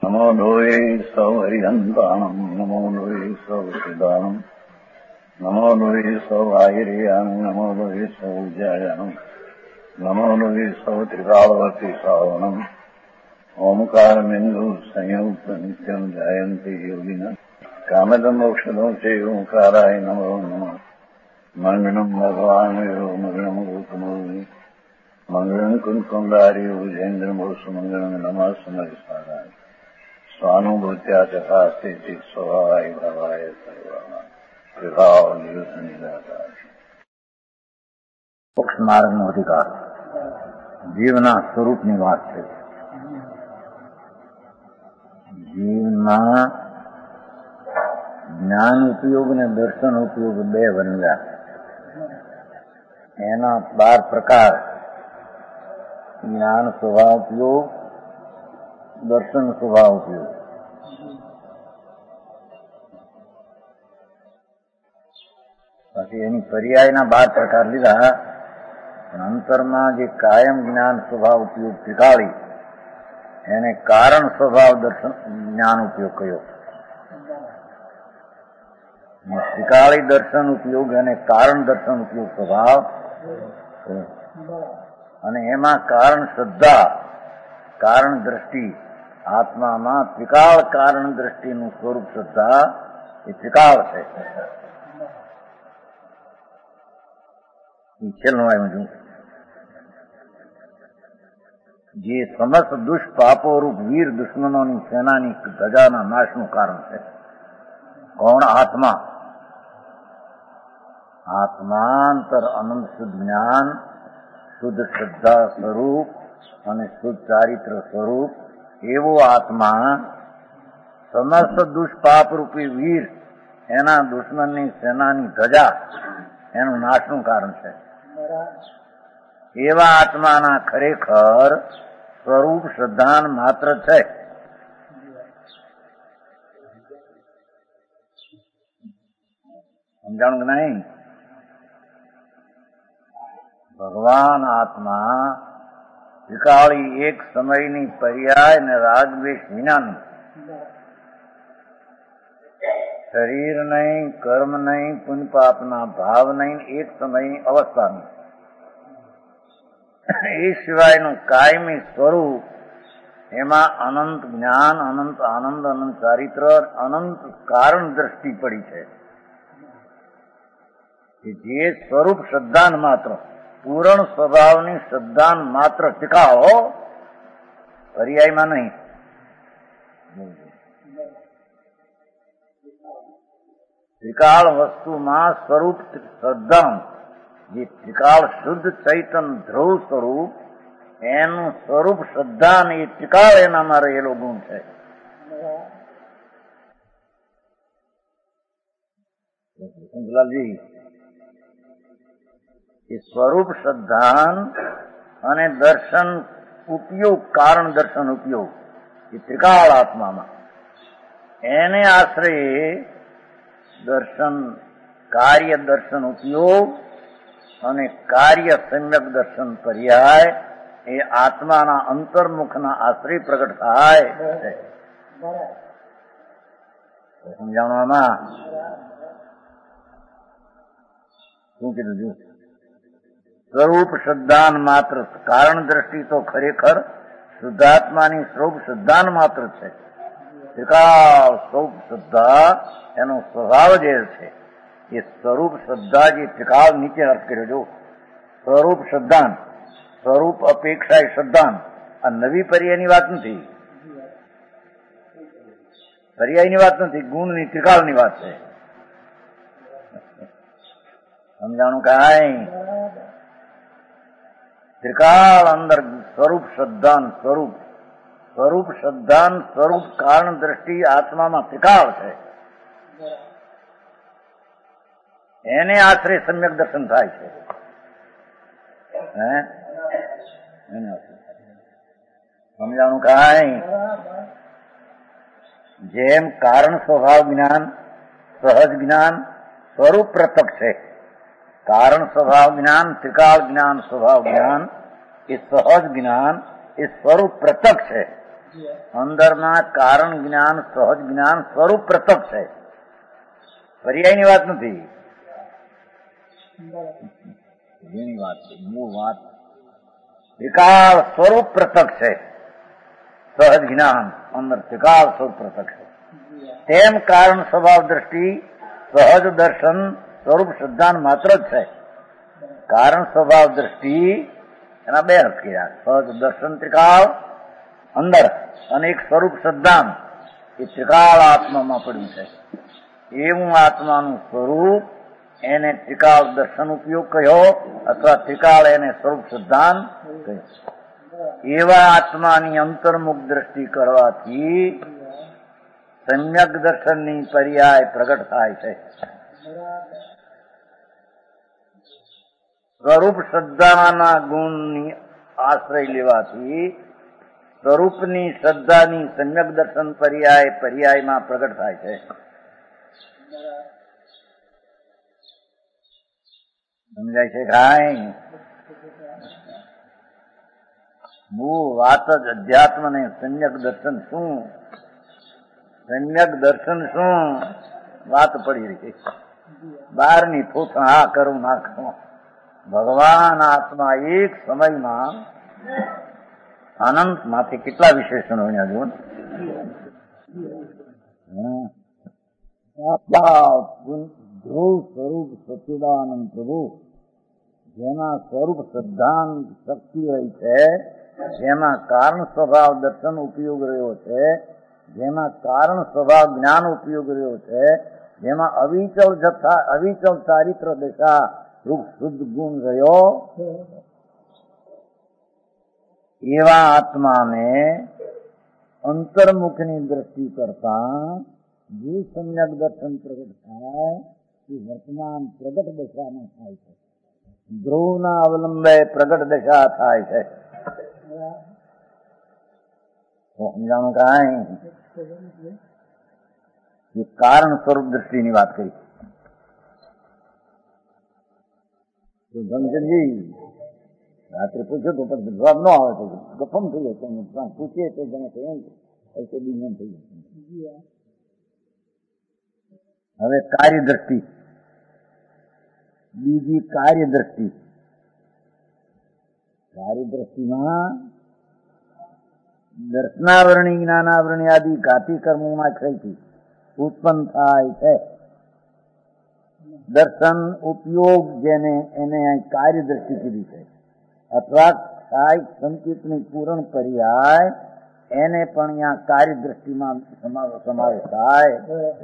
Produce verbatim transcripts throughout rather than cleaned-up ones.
નમો લોહે સૌ હરિહંતાણમ નમો લોહે સૌ સિદ્ધાણમ નમો લોહે સૌ આયર્યાણમ નમો લોહે સૌ જયાણમ નમો લોહે સૌ ત્રિકાળવતી શ્રાવણમ ઓમકારમિંદુ સંયુક્ત નિત્યમ જાયંતી યોગિના કામદમ મોક્ષદો છે ઓંકારાય નમો નમઃ મંગળમ ભગવાન મંગળમ ગોતમોહિ મંગળમ કુંકુંડારી ઉજેન્દ્રમોસુ મંગળમ નમઃ સમરિસારાય સ્વાનુભૂત્યા ચકાસ્તે ચિત સ્વભાવાય ભાવાય સર્વમાં વિભાવ નિયુત નિરાકાર મોક્ષ માર્ગનો અધિકાર જીવના સ્વરૂપની વાત છે. જીવના જ્ઞાન ઉપયોગ અને દર્શન ઉપયોગ બે બન્યા. એના બાર પ્રકાર: જ્ઞાન સ્વભાવ ઉપયોગ, દર્શન સ્વભાવ ઉપયોગ. પછી એની પર્યાયના બાર પ્રકાર લીધા, પણ અંતરમાં જે કાયમ જ્ઞાન સ્વભાવ ઉપયોગ શીખાડી એને કારણ સ્વભાવ દર્શન જ્ઞાન ઉપયોગ કહ્યો. શીખાડી દર્શન ઉપયોગ અને કારણ દર્શન ઉપયોગ સ્વભાવ. અને એમાં કારણ શ્રદ્ધા, કારણ દ્રષ્ટિ, આત્મામાં ત્રિકાળ કારણ દ્રષ્ટિનું સ્વરૂપ શ્રદ્ધા એ ત્રિકાળ છે. છેલ્લું આવ્યું જે સમસ્ત દુષ્પાપો રૂપ વીર દુશ્મનોની સેનાની ધજાના નાશનું કારણ છે. કોણ? આત્મા. આત્માંતર અનંત શુદ્ધ જ્ઞાન, શુદ્ધ શ્રદ્ધા સ્વરૂપ અને શુદ્ધ ચારિત્ર સ્વરૂપ એવો આત્મા સમસ્ત દુષ્પાપ રૂપી વીર, એના દુશ્મનની સેનાની ધજા, એનું નાશનું કારણ છે. એવા આત્માના ખરેખર સ્વરૂપ શ્રદ્ધાન માત્ર છે. સમજાણું કે નહીં? ભગવાન આત્મા ત્રિકાળી એક સમયની પર્યાય ને રાગદ્વેષ વિનાની, શરીર નહીં, કર્મ નહીં, પુણ્ય પાપના ભાવ નહીં, એક સમયની અવસ્થાની, એ સિવાયનું કાયમી સ્વરૂપ, એમાં અનંત જ્ઞાન, અનંત આનંદ, અનંત ચારિત્ર, અનંત કારણ દ્રષ્ટિ પડી છે. જે સ્વરૂપ શ્રદ્ધાન માત્ર, પૂર્ણ સ્વભાવની શ્રદ્ધાન માત્ર ટીકાઓ, પર્યાયમાં નહીં. ત્રિકાળ વસ્તુમાં સ્વરૂપ શ્રદ્ધાન, જે ત્રિકાળ શુદ્ધ ચૈતન ધ્રુવ સ્વરૂપ, એનું સ્વરૂપ શ્રદ્ધાન એ ત્રિકાળ એનામાં રહેલો ગુણ છે. શંકરલાલજી, એ સ્વરૂપ શ્રદ્ધાન અને દર્શન ઉપયોગ, કારણ દર્શન ઉપયોગ, એ ત્રિકાળ આત્મામાં, એને આશ્રય દર્શન, કાર્ય દર્શન ઉપયોગ અને કાર્ય સમ્યક દર્શન પર્યાય એ આત્માના અંતર્મુખના આશ્રય પ્રગટ થાય છે. સમજાવવામાં શું કીધું? જો સ્વરૂપ શ્રદ્ધાન માત્ર, કારણ દ્રષ્ટિ તો ખરેખર શુદ્ધાત્માની સ્વરૂપ શ્રદ્ધાન માત્ર છે. ત્રિકાળ સ્વરૂપ શ્રદ્ધા એનો સ્વભાવ જે છે, એ સ્વરૂપ શ્રદ્ધા જે ત્રિકાળ નીચે અર્થ કર્યો. જો સ્વરૂપ શ્રદ્ધાન, સ્વરૂપ અપેક્ષા એ શ્રદ્ધાન, આ નવી પર્યાયની વાત નથી, પર્યાયની વાત નથી, ગુણની ત્રિકાળની વાત છે. સમજાણું કાંઈ? ત્રિકાળ અંદર સ્વરૂપ શ્રદ્ધાન સ્વરૂપ, સ્વરૂપ શ્રદ્ધાન સ્વરૂપ કારણ દ્રષ્ટિ આત્મામાં ત્રિકાળ છે. એને આશ્રય સમ્યક દર્શન થાય છે. હે એને સમજાણું કાંઈ? જેમ કારણ સ્વભાવ જ્ઞાન, સહજ જ્ઞાન, સ્વરૂપ પ્રત્યક્ષ છે. કારણ સ્વભાવ જ્ઞાન, ત્રિકાળ જ્ઞાન, સ્વભાવ જ્ઞાન, એ સહજ જ્ઞાન, એ સ્વરૂપ પ્રત્યક્ષ છે. અંદરના કારણ જ્ઞાન સહજ જ્ઞાન સ્વરૂપ પ્રત્યક્ષ છે, પર્યાયની વાત નથી. એની વાત છે, મૂળ વાત ત્રિકાળ સ્વરૂપ પ્રત્યક્ષ છે. સહજ જ્ઞાન અંદર ત્રિકાળ સ્વરૂપ પ્રત્યક્ષ છે. તેમ કારણ સ્વભાવ દ્રષ્ટિ સહજ દર્શન સ્વરૂપ સિદ્ધાંત માત્ર જ છે. કારણ સ્વભાવ દ્રષ્ટિ એના બે અર્થ કર્યા, સહજ દર્શન ત્રિકાળ અંદર અને એક સ્વરૂપ સિદ્ધાંત એ ત્રિકાળ આત્મામાં પડ્યું છે. એવું આત્માનું સ્વરૂપ એને ત્રિકાળ દર્શન ઉપયોગ કહ્યો અથવા ત્રિકાળ એને સ્વરૂપ સિદ્ધાંત કહ્યો. એવા આત્માની અંતર્મુખ દ્રષ્ટિ કરવાથી સમ્યક દર્શનની પર્યાય પ્રગટ થાય છે. સ્વરૂપ શ્રદ્ધાના ગુણની આશ્રય લેવાથી સ્વરૂપની શ્રદ્ધાની સમ્યક દર્શન પર્યાય પર્યાયમાં પ્રગટ થાય છે. સમજાય છે કાંઈ? મૂળ વાત જ અધ્યાત્મ ને સમ્યક દર્શન શું, સમ્યક દર્શન શું વાત પડી રહી છે. બહારની થોથણ આ કરું ના કરું. ભગવાન આત્મા એક સમયમાં અનંત માંથી કેટલા વિશેષણો અહીંયા જુઓ. ધ્રુવ સ્વરૂપ સચ્ચિદાનંદ પ્રભુ જેમાં સ્વરૂપ સિદ્ધાંત શક્તિ રહી છે, જેમાં કારણ સ્વભાવ દર્શન ઉપયોગ રહ્યો છે, જેમાં કારણ સ્વભાવ જ્ઞાન ઉપયોગ રહ્યો છે, જેમાં અવિચલ જથ્થા અવિચલ ચારિત્ર દશા રૂપ શુદ્ધ ગુણ રહ્યો, એવા આત્માને અંતર્મુખની દ્રષ્ટિ કરતા જે સમ્યક દર્શન પ્રગટ થાય એ વર્તમાન પ્રગટ દશામાં થાય છે. ધ્રુવના અવલંબે પ્રગટ દશા થાય છે. સમજાણું કાંઈ? એ કારણ સ્વરૂપ દ્રષ્ટિની વાત કરી. ધનચંદજી રાત્રે પૂછ્યો તો પણ જવાબ ન આવે તો ગફમ થઈ જાય. પૂછીએ તો તમે એમ ऐसे भी ન થઈ જાય. હવે કાર્ય દ્રષ્ટિ, બીજી કાર્ય દ્રષ્ટિ. કાર્ય દ્રષ્ટિમાં દર્શનાવરણી જ્ઞાનાવરણી આદિ ઘાતી કર્મોમાં ક્ષયથી ઉત્પન્ન થાય છે. દર્શન ઉપયોગ જેને એને કાર્ય દ્રષ્ટિ કીધી છે, અથવા કાય સંકેતની પૂર્ણ પર્યાય એને પણ અહીંયા કાર્ય દ્રષ્ટિમાં સમાવેશ થાય.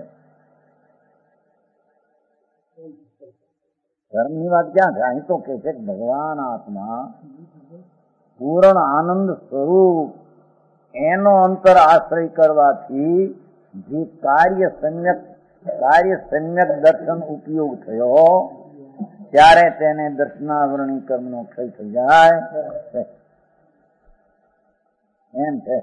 ધર્મની વાત ક્યાં છે? અહીં તો કે છે કે ભગવાન આત્મા પૂર્ણ આનંદ સ્વરૂપ એનો અંતર આશ્રય કરવાથી જે કાર્ય સમ્યક કાર્ય સમ્યક દર્શન ઉપયોગ થયો ત્યારે તેને દર્શનાવરણી કર્મનો ક્ષય થઈ જાય એમ છે.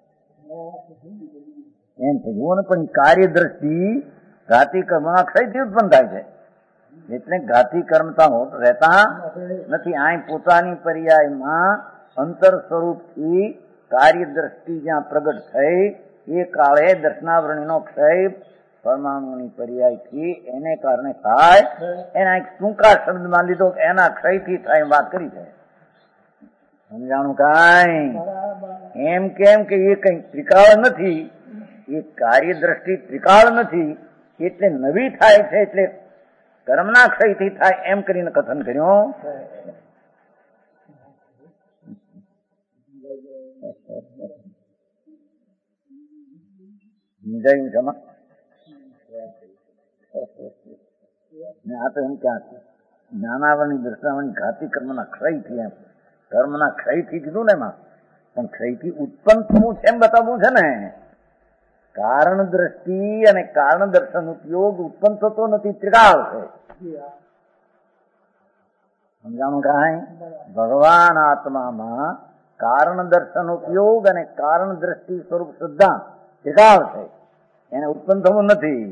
એમ છે જુઓ ને. પણ કાર્ય દ્રષ્ટિ ઘાતી કર્મના ક્ષયથી ઉત્પન્ન થાય છે, એટલે ઘાતી કર્મતા રહેતા નથી. અહીં પોતાની પર્યાયમાં અંતર સ્વરૂપથી કાર્ય દ્રષ્ટિ જ્યાં પ્રગટ થઈ એ કાળે દર્શનાવરણીનો ક્ષય પરમાણુની પર્યાયથી એને કારણે થાય. એના એક ટૂંકા શબ્દમાં લીધો એના ક્ષયથી થાય વાત કરી છે. સમજાણું કાંઈ? એમ કેમ કે એ કઈ ત્રિકાળ નથી, એ કાર્ય દ્રષ્ટિ ત્રિકાળ નથી, એટલે નવી થાય છે, એટલે કર્મના ક્ષયથી થાય એમ કરીને કથન કર્યું. આ તો એમ ક્યાં છે જ્ઞાનાવરણી દર્શનાવરણી ઘાતી કર્મના ક્ષયથી, એમ કર્મના ક્ષયથી કીધું ને એમાં, પણ ક્ષયથી ઉત્પન્ન થવું છે એમ બતાવવું છે ને. કારણ દ્રષ્ટિ અને કારણ દર્શન ઉપયોગ ઉત્પન્ન થતો નથી, ત્રિકાળ છે. સમજાણું કાંઈ? ભગવાન આત્મામાં કારણ દર્શન ઉપયોગ અને કારણ દ્રષ્ટિ સ્વરૂપ સિદ્ધાંત ત્રિકાળ છે, એને ઉત્પન્ન થવું નથી.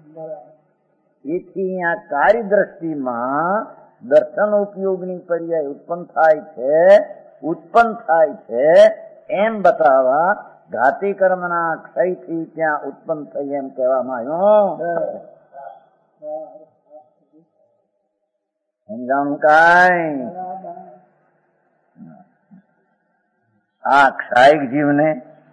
એથી આ કાર્ય દ્રષ્ટિમાં દર્શન ઉપયોગની પર્યાય ઉત્પન્ન થાય છે, ઉત્પન્ન થાય છે એમ બતાવવા ઘાતી કર્મના ક્ષયથી ત્યાં ઉત્પન્ન થઈ એમ કહેવામાં આવ્યું. સમજાણું કાંઈ? આ ક્ષાયિક જીવને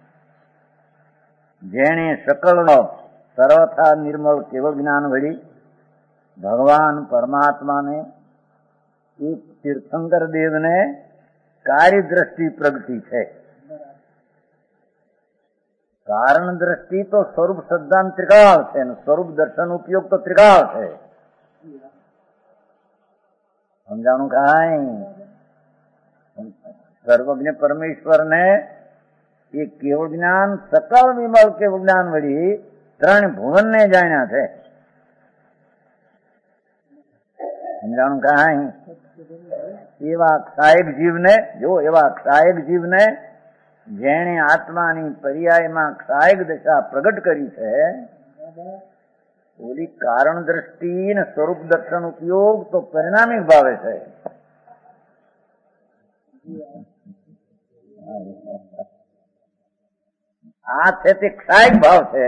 જેણે સકલનો સર્વથા નિર્મળ કેવળ જ્ઞાન વળી ભગવાન પરમાત્માને એક તીર્થંકર દેવને કાર્ય દ્રષ્ટિ પ્રગટી છે. કારણ દ્રષ્ટિ તો સ્વરૂપ સિદ્ધાંત ત્રિકાળ છે ને સ્વરૂપ દર્શન ઉપયોગ તો ત્રિકાળ છે. સમજાણું કાંઈ? સર્વજ્ઞ પરમેશ્વરને એ કેવળ જ્ઞાન સકલ વિમલ કેવળ જ્ઞાન વળી ત્રણ ભુવનને જાણ્યા છે. સમજાણું કાંઈ? એવા ક્ષાયક જીવને જો એવા ક્ષાયક જીવને જેણે આત્માની પર્યાયમાં ક્ષાયક દશા પ્રગટ કરી છે, ઓલી કારણ દ્રષ્ટિ ને સ્વરૂપ દર્શન ઉપયોગ તો પરિણામી ભાવે છે. આ છે તે ક્ષાયક ભાવ છે.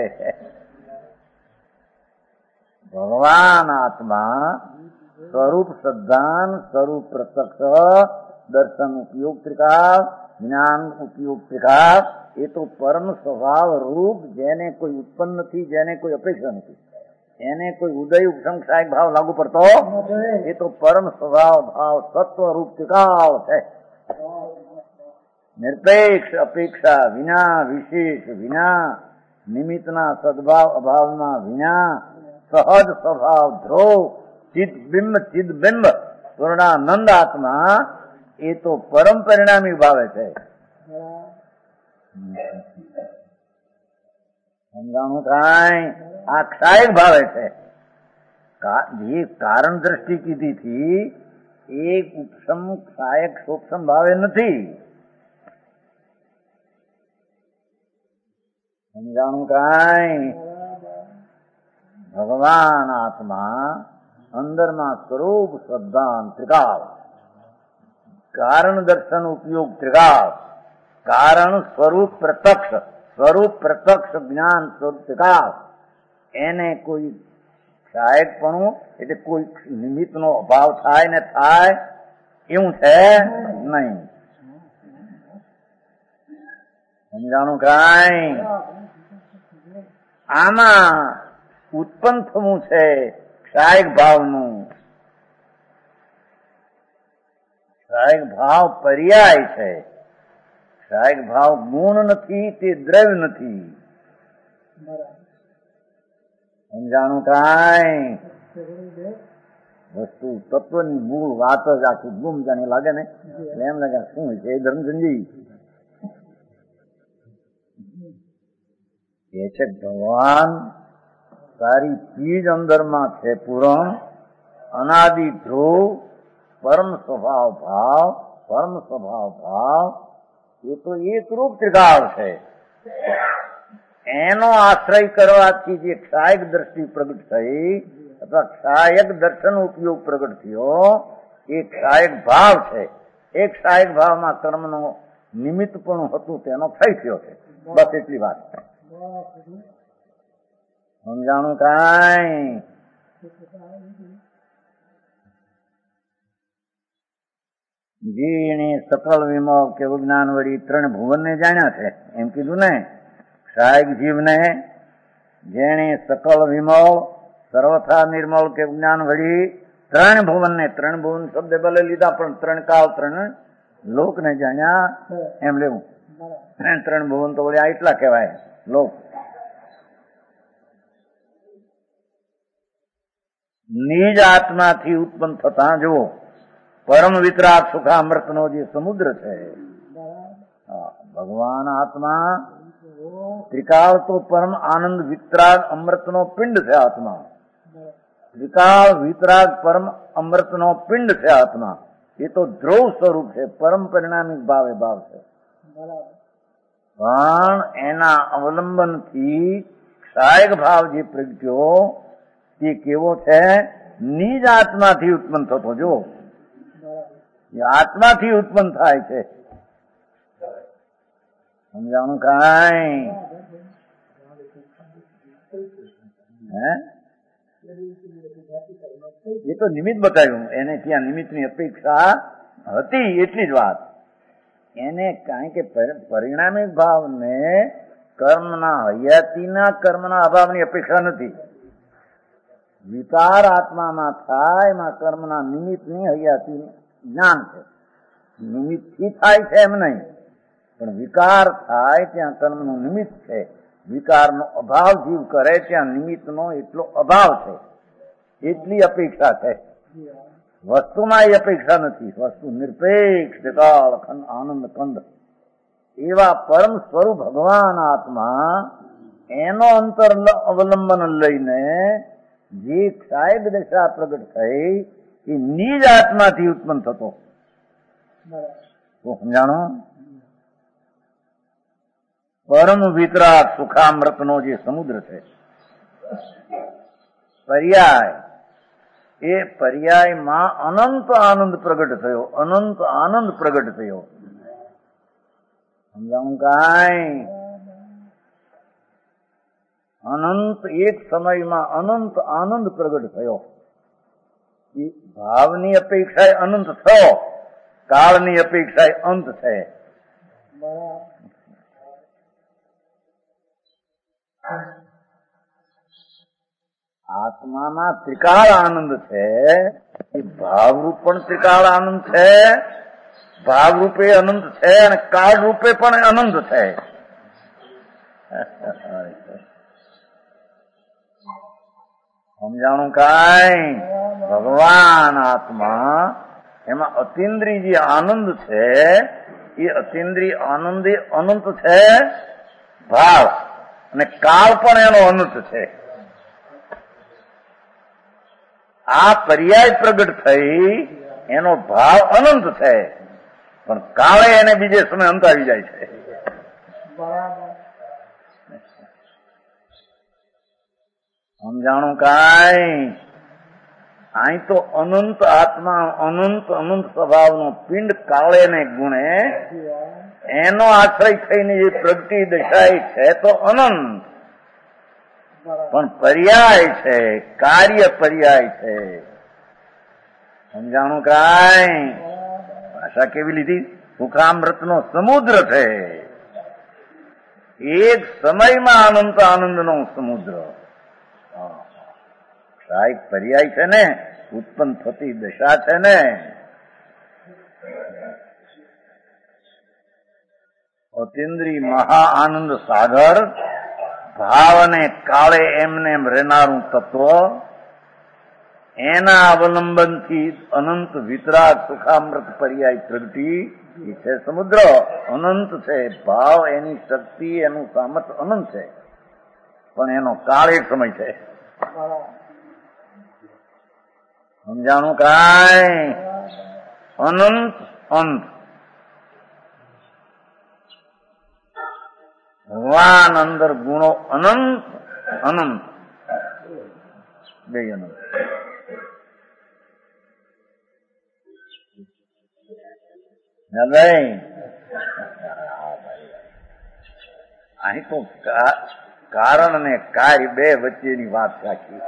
ભગવાન આત્મા સ્વરૂપ સિદ્ધાંત સ્વરૂપ પ્રત્યક્ષ દર્શન ઉપયોગ ત્રિકાળ જ્ઞાન ઉપયોગ ત્રિકાળ એ તો પરમ સ્વભાવ રૂપ જેને કોઈ ઉત્પન્ન નથી, જેને કોઈ અપેક્ષા નથી, એને કોઈ ઉદય ઉપસમ ક્ષાયક ભાવ લાગુ પડતો એ તો પરમ સ્વભાવ ભાવ સત્વ રૂપ ત્રિકાળ છે. નિરપેક્ષ અપેક્ષા વિના, વિશેષ વિના, નિમિત્તના સદભાવ અભાવના વિના, સહજ સ્વભાવ ધ્રુવ ચિદબિંબ ચિદબિંબ પૂર્ણાનંદ આત્મા એ તો પરમ પરિણામી ભાવે છે. સમજાણું કાંઈ? આ ક્ષાયક ભાવે છે. જે કારણ દ્રષ્ટિ કીધી હતી એ ઉપસમ ક્ષાયક સૂક્ષ્મ ભાવે નથી. સમજાણું કાંઈ? ભગવાન આત્મા અંદરમાં સ્વરૂપ સિદ્ધાંત ત્રિકાળ કારણ દર્શન ઉપયોગ ત્રિકાળ કારણ સ્વરૂપ પ્રત્યક્ષ સ્વરૂપ પ્રત્યક્ષ જ્ઞાન સ્વરૂપ ત્રિકાળ એને કોઈ ક્ષાયકપણું એટલે કોઈ નિમિત્તનો અભાવ થાય ને થાય એવું છે નહીં. સમજાણું કાંઈ? આમાં ઉત્પન્ન થવું છે ક્ષાયક ભાવનું. ક્ષાયક ભાવ પર્યાય છે. ક્ષાયક ભાવ ગુણ નથી, તે દ્રવ્ય નથી. સમજાણું કાંઈ? વસ્તુ તત્વની મૂળ વાત જ આખી ગુમ જાણે લાગે ને એમ લાગે શું છે એ ધર્મચંદી કે છે ભગવાન સારી ચીજ અંદરમાં છે પૂરણ અનાદિ ધ્રુવ પરમ સ્વભાવ ભાવ પરમ સ્વભાવ ભાવ એ તો એક રૂપ ત્રિકાળ છે. એનો આશ્રય કરવાથી જે ક્ષાયક દ્રષ્ટિ પ્રગટ થઈ અથવા ક્ષાયક દર્શન ઉપયોગ પ્રગટ થયો એ ક્ષાયક ભાવ છે. એ ક્ષાયક ભાવમાં કર્મનો નિમિત્ત પણ હતું તેનો ક્ષય થયો છે. બસ એટલી વાત. સમજાણું કાંઈ? જેને સકલ વિમોહ કે વિજ્ઞાન વળી ત્રણ ભુવનને જાણ્યા છે એમ કીધું ને. ક્ષાયક જીવને જેણે સકલ વિમોહ સર્વથા નિર્મળ કે વિજ્ઞાન વળી ત્રણ ભુવનને ત્રણ ભુવન શબ્દ ભલે લીધા પણ ત્રણ કાળ ત્રણ લોકને જાણ્યા એમ લેવું. ત્રણ ભુવન તો વળી આ એટલા કહેવાય લોક. નિજ આત્માથી ઉત્પન્ન થતા જુઓ પરમ વિતરાગ સુખામૃતનો જે સમુદ્ર છે. ભગવાન આત્મા ત્રિકાળ તો પરમ આનંદ વિતરાગ અમૃતનો પિંડ છે આત્મા. ત્રિકાળ વિતરાગ પરમ અમૃતનો પિંડ છે આત્મા. એ તો ધ્રુવ સ્વરૂપ છે, પરમ પરિણામી ભાવે ભાવ છે. પણ એના અવલંબનથી ક્ષાયક ભાવ જે પ્રગટ્યો તે કેવો છે? નિજ આત્માથી ઉત્પન્ન થતો. જો આત્માથી ઉત્પન્ન થાય છે. સમજાણું કાંઈ? હે એ તો નિમિત્ત બતાવ્યું, એને ત્યાં નિમિત્તની અપેક્ષા હતી એટલી જ વાત. એને કારણ કે પરિણામિક ભાવને કર્મના હયાતીના કર્મના અભાવની અપેક્ષા નથી. વિકાર આત્મામાં થાય એમાં કર્મના નિમિત્તની હયાતી જ્ઞાન છે. નિમિત્તથી થાય છે એમ નહીં, પણ વિકાર થાય ત્યાં કર્મનું નિમિત્ત છે. વિકારનો અભાવ જીવ કરે ત્યાં નિમિત્તનો એટલો અભાવ છે, એટલી અપેક્ષા છે. વસ્તુમાં એ અપેક્ષા નથી. વસ્તુ નિરપેક્ષ કાળ આનંદ કંદ એવા પરમ સ્વરૂપ ભગવાન આત્મા, એનો અંતર અવલંબન લઈને જે સાહેબ દશા પ્રગટ થઈ એ નિજ આત્માથી ઉત્પન્ન થતો. સમજાણો? પરમ વિતરાગ સુખામૃતનો જે સમુદ્ર છે, પર્યાય, એ પર્યાયમાં અનંત આનંદ પ્રગટ થયો. અનંત આનંદ પ્રગટ થયો. સમજાવું કાંઈ? અનંત એક સમયમાં અનંત આનંદ પ્રગટ થયો. એ ભાવની અપેક્ષાએ અનંત થયો, કાળની અપેક્ષાએ અંત છે. આત્મામાં ત્રિકાળ આનંદ છે. એ ભાવરૂપ પણ ત્રિકાળ આનંદ છે, ભાવરૂપે અનંત છે અને કાળ રૂપે પણ અનંત છે. સમજાણું કાંઈ? ભગવાન આત્મા એમાં અતિન્દ્રિય જે આનંદ છે એ અતિન્દ્રિય આનંદ અનંત છે, ભાવ અને કાળ પણ એનો અનંત છે. આ પર્યાય પ્રગટ થઈ એનો ભાવ અનંત છે, પણ કાળે એને બીજે સમય અંત આવી જાય છે. સમજાણું કાંઈ? અહીં તો અનંત આત્મા, અનંત અનંત સ્વભાવનો પિંડ કાળે ને ગુણે એનો આશ્રય થઈને જે પ્રગતિ દશાય છે તો અનંત, પણ પર્યાય છે, કાર્ય પર્યાય છે. સમજાણું કાંઈ? ભાષા કેવી લીધી? સુખામૃતનો સમુદ્ર છે. એક સમયમાં અનંત આનંદનો સમુદ્ર. એક પર્યાય છે ને, ઉત્પન્ન થતી દશા છે ને. અતિન્દ્રિય મહા આનંદ સાગર, ભાવ અને કાળે એમને એમ રહેનારું તત્વ, એના અવલંબનથી અનંત વિતરાગ સુખામૃત પર્યાય પ્રગટી એ છે સમુદ્ર. અનંત છે ભાવ, એની શક્તિ, એનું સામર્થ્ય અનંત છે, પણ એનો કાળ એક સમય છે. સમજાણું કાંઈ? અનંત અંત. ભગવાન અંદર ગુણો અનંત અનંત બે અનંત. અહીં તો કારણ ને કાર્ય બે વચ્ચેની વાત રાખી.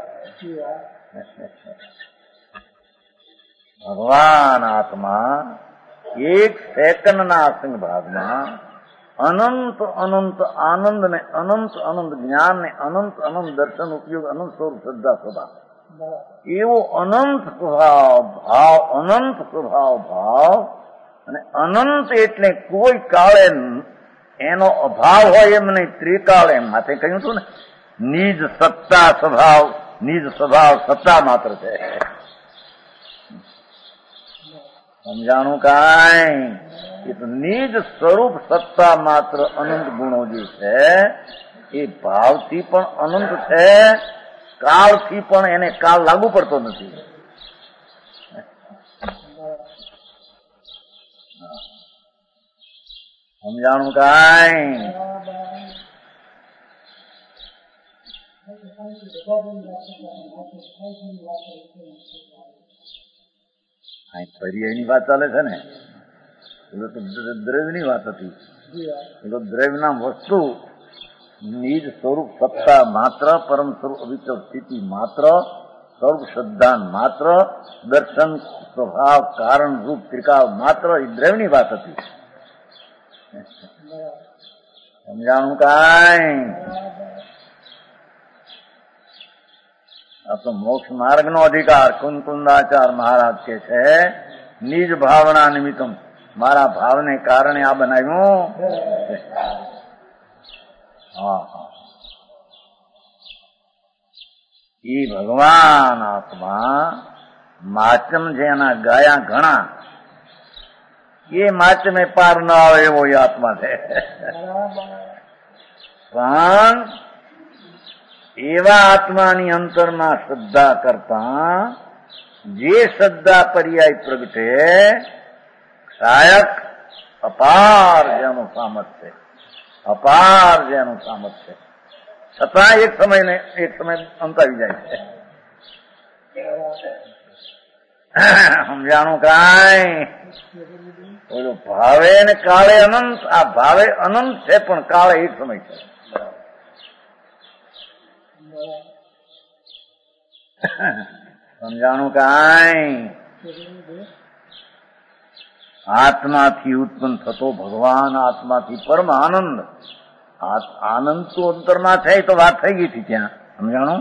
ભગવાન આત્મા એક સેકન્ડના અસંગ ભાગમાં અનંત અનંત આનંદ ને અનંત અનંત જ્ઞાન ને અનંત અનંત દર્શન ઉપયોગ અનંત સ્વરૂપ શ્રદ્ધા સ્વભાવ, એવો અનંત સ્વભાવ ભાવ, અનંત સ્વભાવ ભાવ અને અનંત એટલે કોઈ કાળે એનો અભાવ હોય એમ નહીં, ત્રિકાળ. એમ માથે કહ્યું હતું ને, નિજ સત્તા સ્વભાવ, નિજ સ્વભાવ સત્તા માત્ર છે. સમજાણું કાંઈ? એ તો નિજ સ્વરૂપ સત્તા માત્ર અનંત ગુણો જે છે એ ભાવથી પણ અનંત છે, કાળથી પણ એને કાળ લાગુ પડતો નથી. સમજાણું કાંઈ? પર્યાયની વાત ચાલે છે ને, દ્રવ્યની વાત હતી. એટલે દ્રવ્યના વસ્તુ નિજ સ્વરૂપ સત્તા માત્ર, પરમ સ્વરૂપ અવિચલ સ્થિતિ માત્ર, સ્વરૂપ શ્રદ્ધાન માત્ર, દર્શન સ્વભાવ કારણ રૂપ ત્રિકાળ માત્ર, એ દ્રવ્યની વાત હતી. સમજાણું કાંઈ? આ તો મોક્ષ માર્ગ નો અધિકાર. કુંકુંદાચાર મહારાજ કે છે નિજ ભાવના નિમિત્તમ, મારા ભાવને કારણે આ બનાવ્યું. હા હા એ ભગવાન આત્મા માચમ છે એના ગાયા ઘણા, એ માચમે પાર ન આવે એવો એ આત્મા છે. પણ એવા આત્માની અંતરમાં શ્રદ્ધા કરતા જે શ્રદ્ધા પર્યાય પ્રગટે, સહાયક અપાર જેનું સામર્થ્ય, અપાર જેનું સામર્થ્ય, છતાં એક સમય ને એક સમય અંત આવી જાય છે. સમજાણું કાંઈ? બોલો, ભાવે ને કાળે અનંત, આ ભાવે અનંત છે પણ કાળે એક સમય છે. સમજાણું કાંઈ? આત્માથી ઉત્પન્ન થતો ભગવાન, આત્માથી પરમ આનંદ. આનંદ તો અંતરમાં થાય તો વાત થઈ ગઈ હતી ત્યાં. સમજાણું?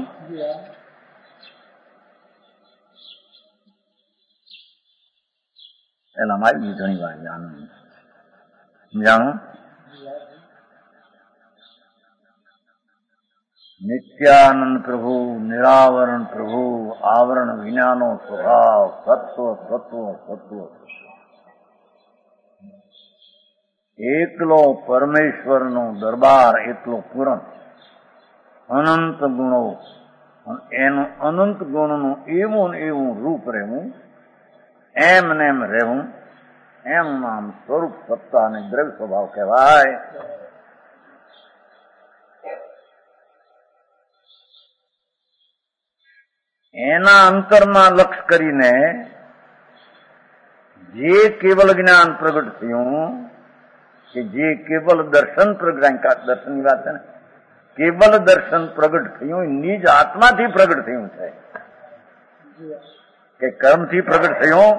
એના મારી ઘણી વાર આનંદ. સમજાણું? નિત્યાનંદ પ્રભુ, નિરાવરણ પ્રભુ, આવરણ વિનાનો સ્વભાવ, સત્વ સત્વ સત્વ, એકલો પરમેશ્વરનો દરબાર, એકલો પૂરણ, અનંત ગુણો, એનું અનંત ગુણનું એવું ને એવું રૂપ રહેવું, એમ ને એમ રહેવું, એમ નામ સ્વરૂપ સત્તા અને દ્રવ્ય સ્વભાવ કહેવાય. એના અંતરમાં લક્ષ કરીને જે કેવલ જ્ઞાન પ્રગટ થયું, કે જે કેવલ દર્શન પ્રગટ, દર્શનની વાત છે ને, કેવલ દર્શન પ્રગટ થયું નિજ આત્માથી પ્રગટ થયું છે, કે કર્મથી પ્રગટ થયું.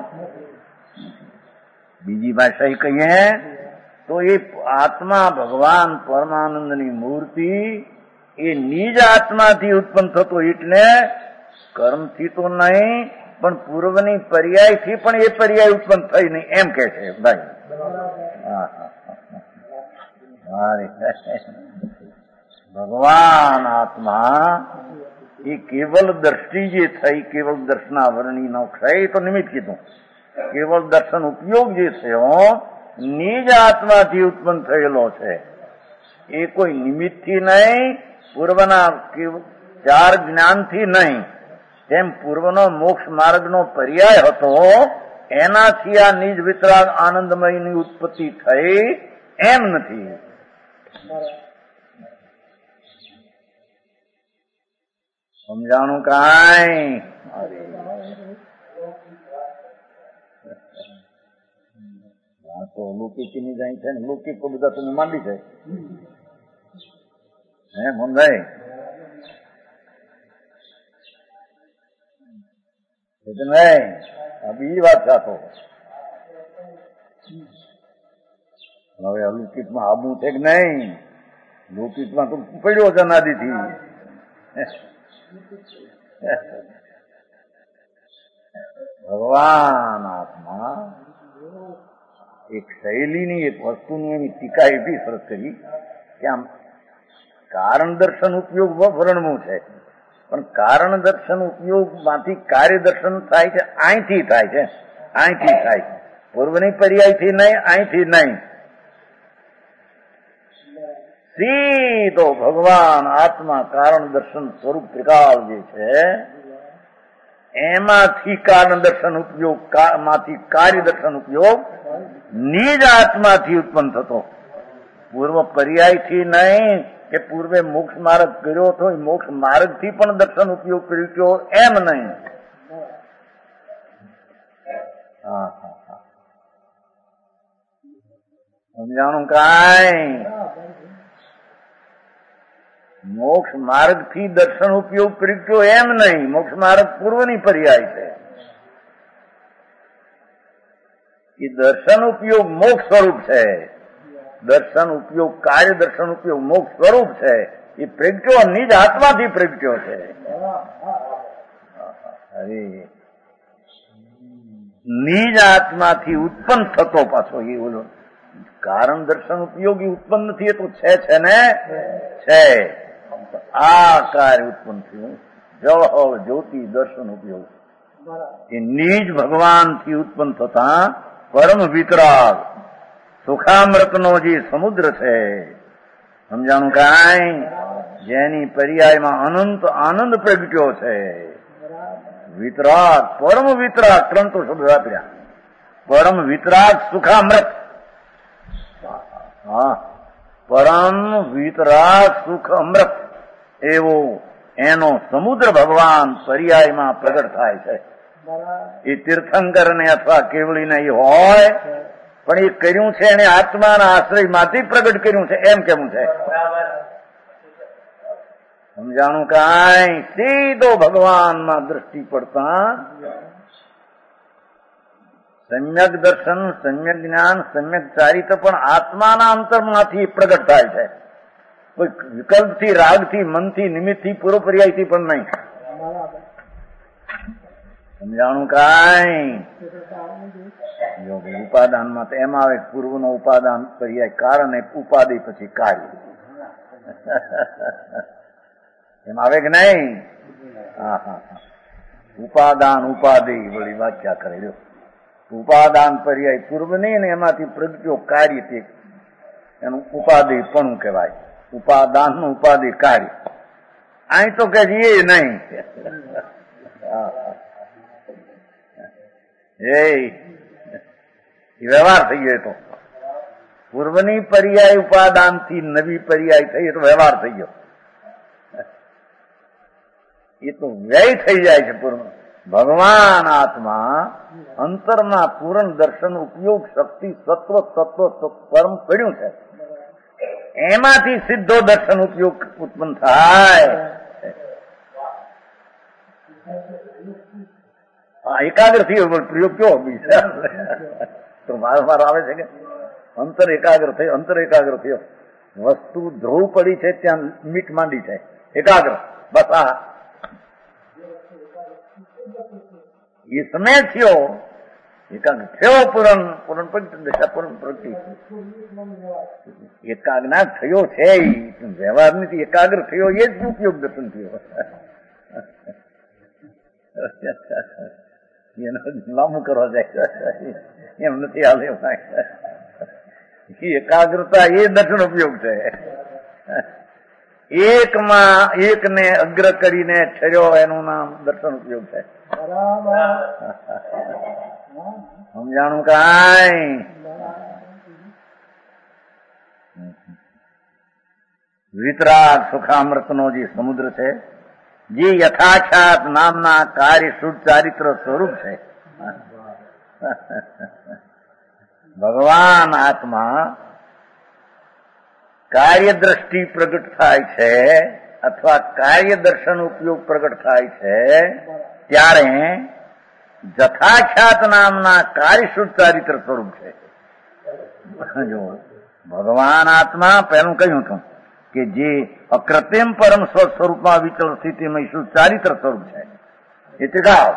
બીજી ભાષા કહીએ તો એ આત્મા ભગવાન પરમાનંદની મૂર્તિ એ નિજ આત્માથી ઉત્પન્ન થતો, એટલે કર્મથી તો નહીં પણ પૂર્વની પર્યાયથી પણ એ પર્યાય ઉત્પન્ન થઈ નહીં, એમ કે છે ભાઈ. ભગવાન આત્મા એ કેવલ દ્રષ્ટિ જે થઈ, કેવલ દર્શનાવરણી નો ક્ષય તો નિમિત્ત કીધું, કેવલ દર્શન ઉપયોગ જે થયો નિજ આત્માથી ઉત્પન્ન થયેલો છે, એ કોઈ નિમિત્તથી નહીં, પૂર્વના ચાર જ્ઞાનથી નહીં. તેમ પૂર્વનો મોક્ષ માર્ગનો પર્યાય હતો, એનાથી આ નિજ વિતરાગ આનંદમયની ઉત્પત્તિ થઈ એમ નથી. સમજાણું કાંઈ? હા તો લૌકિકની જાય છે ને, લૌકિક તો બધા તમે માંડી છે. હે મંગાઈ નહીં, આ બીજી વાત સાચો. હવે અલૌકિકમાં આબુ છે કે નહીં? લૌકિકમાં તો પડ્યો છે અનાદિથી. ભગવાન આત્મા એક શૈલીની, એક વસ્તુની એની ટીકા એવી સરસ કરી કે આમ કારણ દર્શન ઉપયોગ વર્ણવું છે, પણ કારણ દર્શન ઉપયોગમાંથી કાર્ય દર્શન થાય છે, અહીંથી થાય છે, અહીંથી થાય છે, પૂર્વની પર્યાયથી નહીં, અહીંથી નહીં. સીધો ભગવાન આત્મા કારણ દર્શન સ્વરૂપ ત્રિકાળ જે છે એમાંથી કારણ દર્શન ઉપયોગ, માંથી કાર્ય દર્શન ઉપયોગ નિજ આત્માથી ઉત્પન્ન થતો, પૂર્વ પર્યાયથી નહીં, કે પૂર્વે મોક્ષ માર્ગ કર્યો હતો, મોક્ષ માર્ગ થી પણ દર્શન ઉપયોગ કર્યો એમ નહીં. હા હા હા સમજાણું કાંઈ? મોક્ષ માર્ગ થી દર્શન ઉપયોગ પ્રગટ્યો એમ નહીં, મોક્ષ માર્ગ પૂર્વની પર્યાય છે. એ દર્શન ઉપયોગ મોક્ષ સ્વરૂપ છે. દર્શન ઉપયોગ કાર્ય દર્શન ઉપયોગ મોક્ષ સ્વરૂપ છે. એ પ્રગટ્યો નિજ આત્માથી પ્રગટ્યો છે. અરે નિજ આત્માથી ઉત્પન્ન થતો પાછો એ ઓલો કારણ દર્શન ઉપયોગી ઉત્પન્ન નથી, એ તો છે છે ને છે. આ કાર્ય ઉત્પન્ન થયું જળ જ્યોતિ દર્શન ઉપયોગ એ નિજ ભગવાન થી ઉત્પન્ન થતા પરમ વિતરાગ સુખામૃતનો જે સમુદ્ર છે, સમજાણું કાંઈ? જેની પર્યાયમાં અનંત આનંદ પ્રગટ્યો છે. વિતરાગ પરમ વિતરાગ ત્રણ તો શબ્દ વાપર્યા. પરમ વિતરાગ સુખામૃત. હા, પરમ વિતરાગ સુખ અમૃત એવો એનો સમુદ્ર ભગવાન પર્યાયમાં પ્રગટ થાય છે. એ તીર્થંકર ને અથવા કેવળી ને એ હોય, પણ એ કર્યું છે એને આત્માના આશ્રયમાંથી પ્રગટ કર્યું છે એમ કેવું છે. સમજાણું કાંઈ? સીધો ભગવાનમાં દ્રષ્ટિ પડતા સમ્યક દર્શન, સમ્યક જ્ઞાન, સમ્યક ચારિત્ર પણ આત્માના અંતરમાંથી પ્રગટ થાય છે. કોઈ વિકલ્પથી, રાગથી, મનથી, નિમિત્તથી, પૂર્વ પર્યાયથી પણ નહીં. સમજાણું કાંઈ? જો ઉપાદાનમાં તો એમ આવે પૂર્વનો ઉપાદાન પર્યાય કારણ, એક ઉપાધિ પછી કાર્ય. એમ આવે કે નહીં? હા હા હા. ઉપાદાન ઉપાધિ વળી વ્યાખ્યા કરેલો. ઉપાદાન પર્યાય પૂર્વ નહીં ને એમાંથી પ્રગટ્યો કાર્ય તે એનું ઉપાધિ પણ કહેવાય. ઉપાદાન નું ઉપાધિ કાર્ય. અહીં તો કે એ નહીં. એ વ્યવહાર થઈ ગયો. તો પૂર્વની પર્યાય ઉપાદાન થી નવી પર્યાય થઈ તો વ્યવહાર થઈ ગયો. એ તો વ્યય થઈ જાય છે પૂર્ણ. ભગવાન આત્મા અંતરના પૂર્ણ દર્શન ઉપયોગ શક્તિ સત્વ તત્વ પરમ પડ્યું છે. એમાંથી સીધો દર્શન ઉપયોગ ઉત્પન્ન થાય. એકાગ્ર થયો પ્રયોગ કયો બીજા તો વારંવાર આવે છે કે અંતર એકાગ્ર થયો, અંતર એકાગ્ર થયો. વસ્તુ ધ્રુવ પડી છે ત્યાં મીટ માંડી છે. એકાગ્ર બસ આ એ સમય થયો એકાગ્ર થયો. પૂરણ પૂરણ દશા પૂરણ પ્રગતિ એકાગ્ર થયો છે. વ્યવહાર નથી એકાગ્ર થયો એ જ ઉપયોગ દર્શન થયો. એનો લાંબુ કરવા જાય એમ નથી હાલે. એકાગ્રતા એ દર્શન ઉપયોગ છે. એકમાં એકને અગ્ર કરીને ઠર્યો એનું નામ દર્શન ઉપયોગ છે. સમજાણું કાંઈ? વિતરાગ સુખામૃતનો જે સમુદ્ર છે, જે યથાખ્યાત નામના કાર્ય શુદ્ધ ચારિત્ર સ્વરૂપ છે. ભગવાન આત્મા કાર્ય દ્રષ્ટિ પ્રગટ થાય છે અથવા કાર્ય દર્શન ઉપયોગ પ્રગટ થાય છે ત્યારે યથાખ્યાત નામના કાર્ય શુદ્ધ ચારિત્ર સ્વરૂપ છે. જો ભગવાન આત્મા પહેલું કહ્યું હતું કે જે અકૃત્રિમ પરમ સ્વ સ્વરૂપમાં વિચલ સ્થિતિમાં શુદ્ધ ચારિત્ર સ્વરૂપ છે. એ ટીકાવ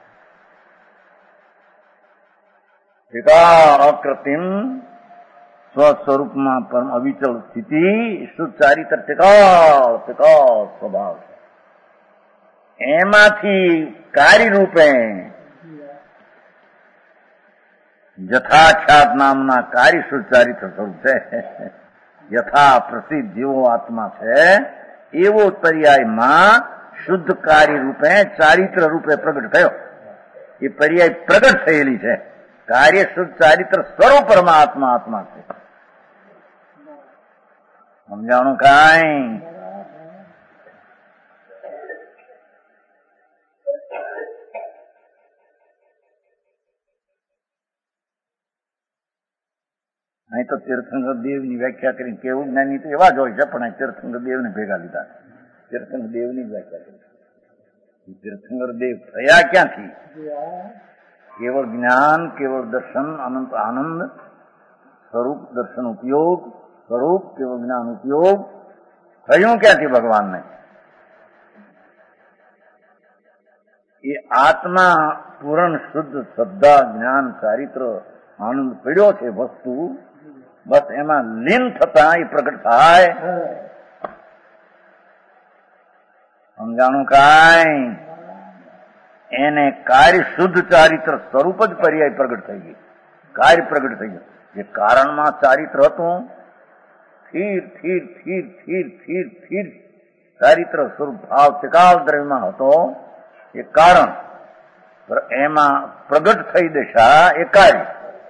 ટીકા અકૃત્રિમ સ્વ સ્વરૂપમાં પરમ અવિચલ સ્થિતિ શુદ્ધ ચારિત્ર ટીકાવ ટીકાવ સ્વભાવ છે. એમાંથી કાર્ય રૂપે યથાખ્યાત નામના કાર્ય શુદ્ધ ચારિત્ર સ્વરૂપ છે. યથા પ્રસિદ્ધ જેવો આત્મા છે એવો પર્યાયમાં શુદ્ધ કાર્ય રૂપે ચારિત્ર રૂપે પ્રગટ થયો. એ પર્યાય પ્રગટ થયેલી છે. કાર્ય શુદ્ધ ચારિત્ર સ્વરૂપ પરમાત્મા આત્મા છે. સમજાણું કાંઈ? અહીં તો તીર્થંકર દેવની વ્યાખ્યા કરીને કેવું જ્ઞાની તો એવા જ હોય છે, પણ તીર્થંકર દેવને ભેગા લીધા. તીર્થંકર દેવની વ્યાખ્યા કરી. તીર્થંકર દેવ થયા ક્યાંથી? કેવળ જ્ઞાન, કેવળ દર્શન, અનંત આનંદ, સ્વરૂપ દર્શન ઉપયોગ, સ્વરૂપ કેવળ જ્ઞાન ઉપયોગ થયું ક્યાંથી ભગવાનને? એ આત્મા પૂર્ણ શુદ્ધ શ્રદ્ધા જ્ઞાન ચારિત્ર આનંદ પડ્યો છે વસ્તુ, બસ એમાં લીન થતા એ પ્રગટ થાય. સમજાણું કાંઈ? એને કાર્ય શુદ્ધ ચારિત્ર સ્વરૂપ જ પર્યાય પ્રગટ થઈ ગઈ, કાર્ય પ્રગટ થઈ ગયું. જે કારણમાં ચારિત્ર હતું, સ્થિર સ્થિર સ્થિર સ્થિર સ્થિર સ્થિર ચારિત્ર સ્વરૂપ ભાવ ત્રિકાળ દ્રવ્યમાં હતો એ કારણ, એમાં પ્રગટ થઈ દશા એ કાર્ય.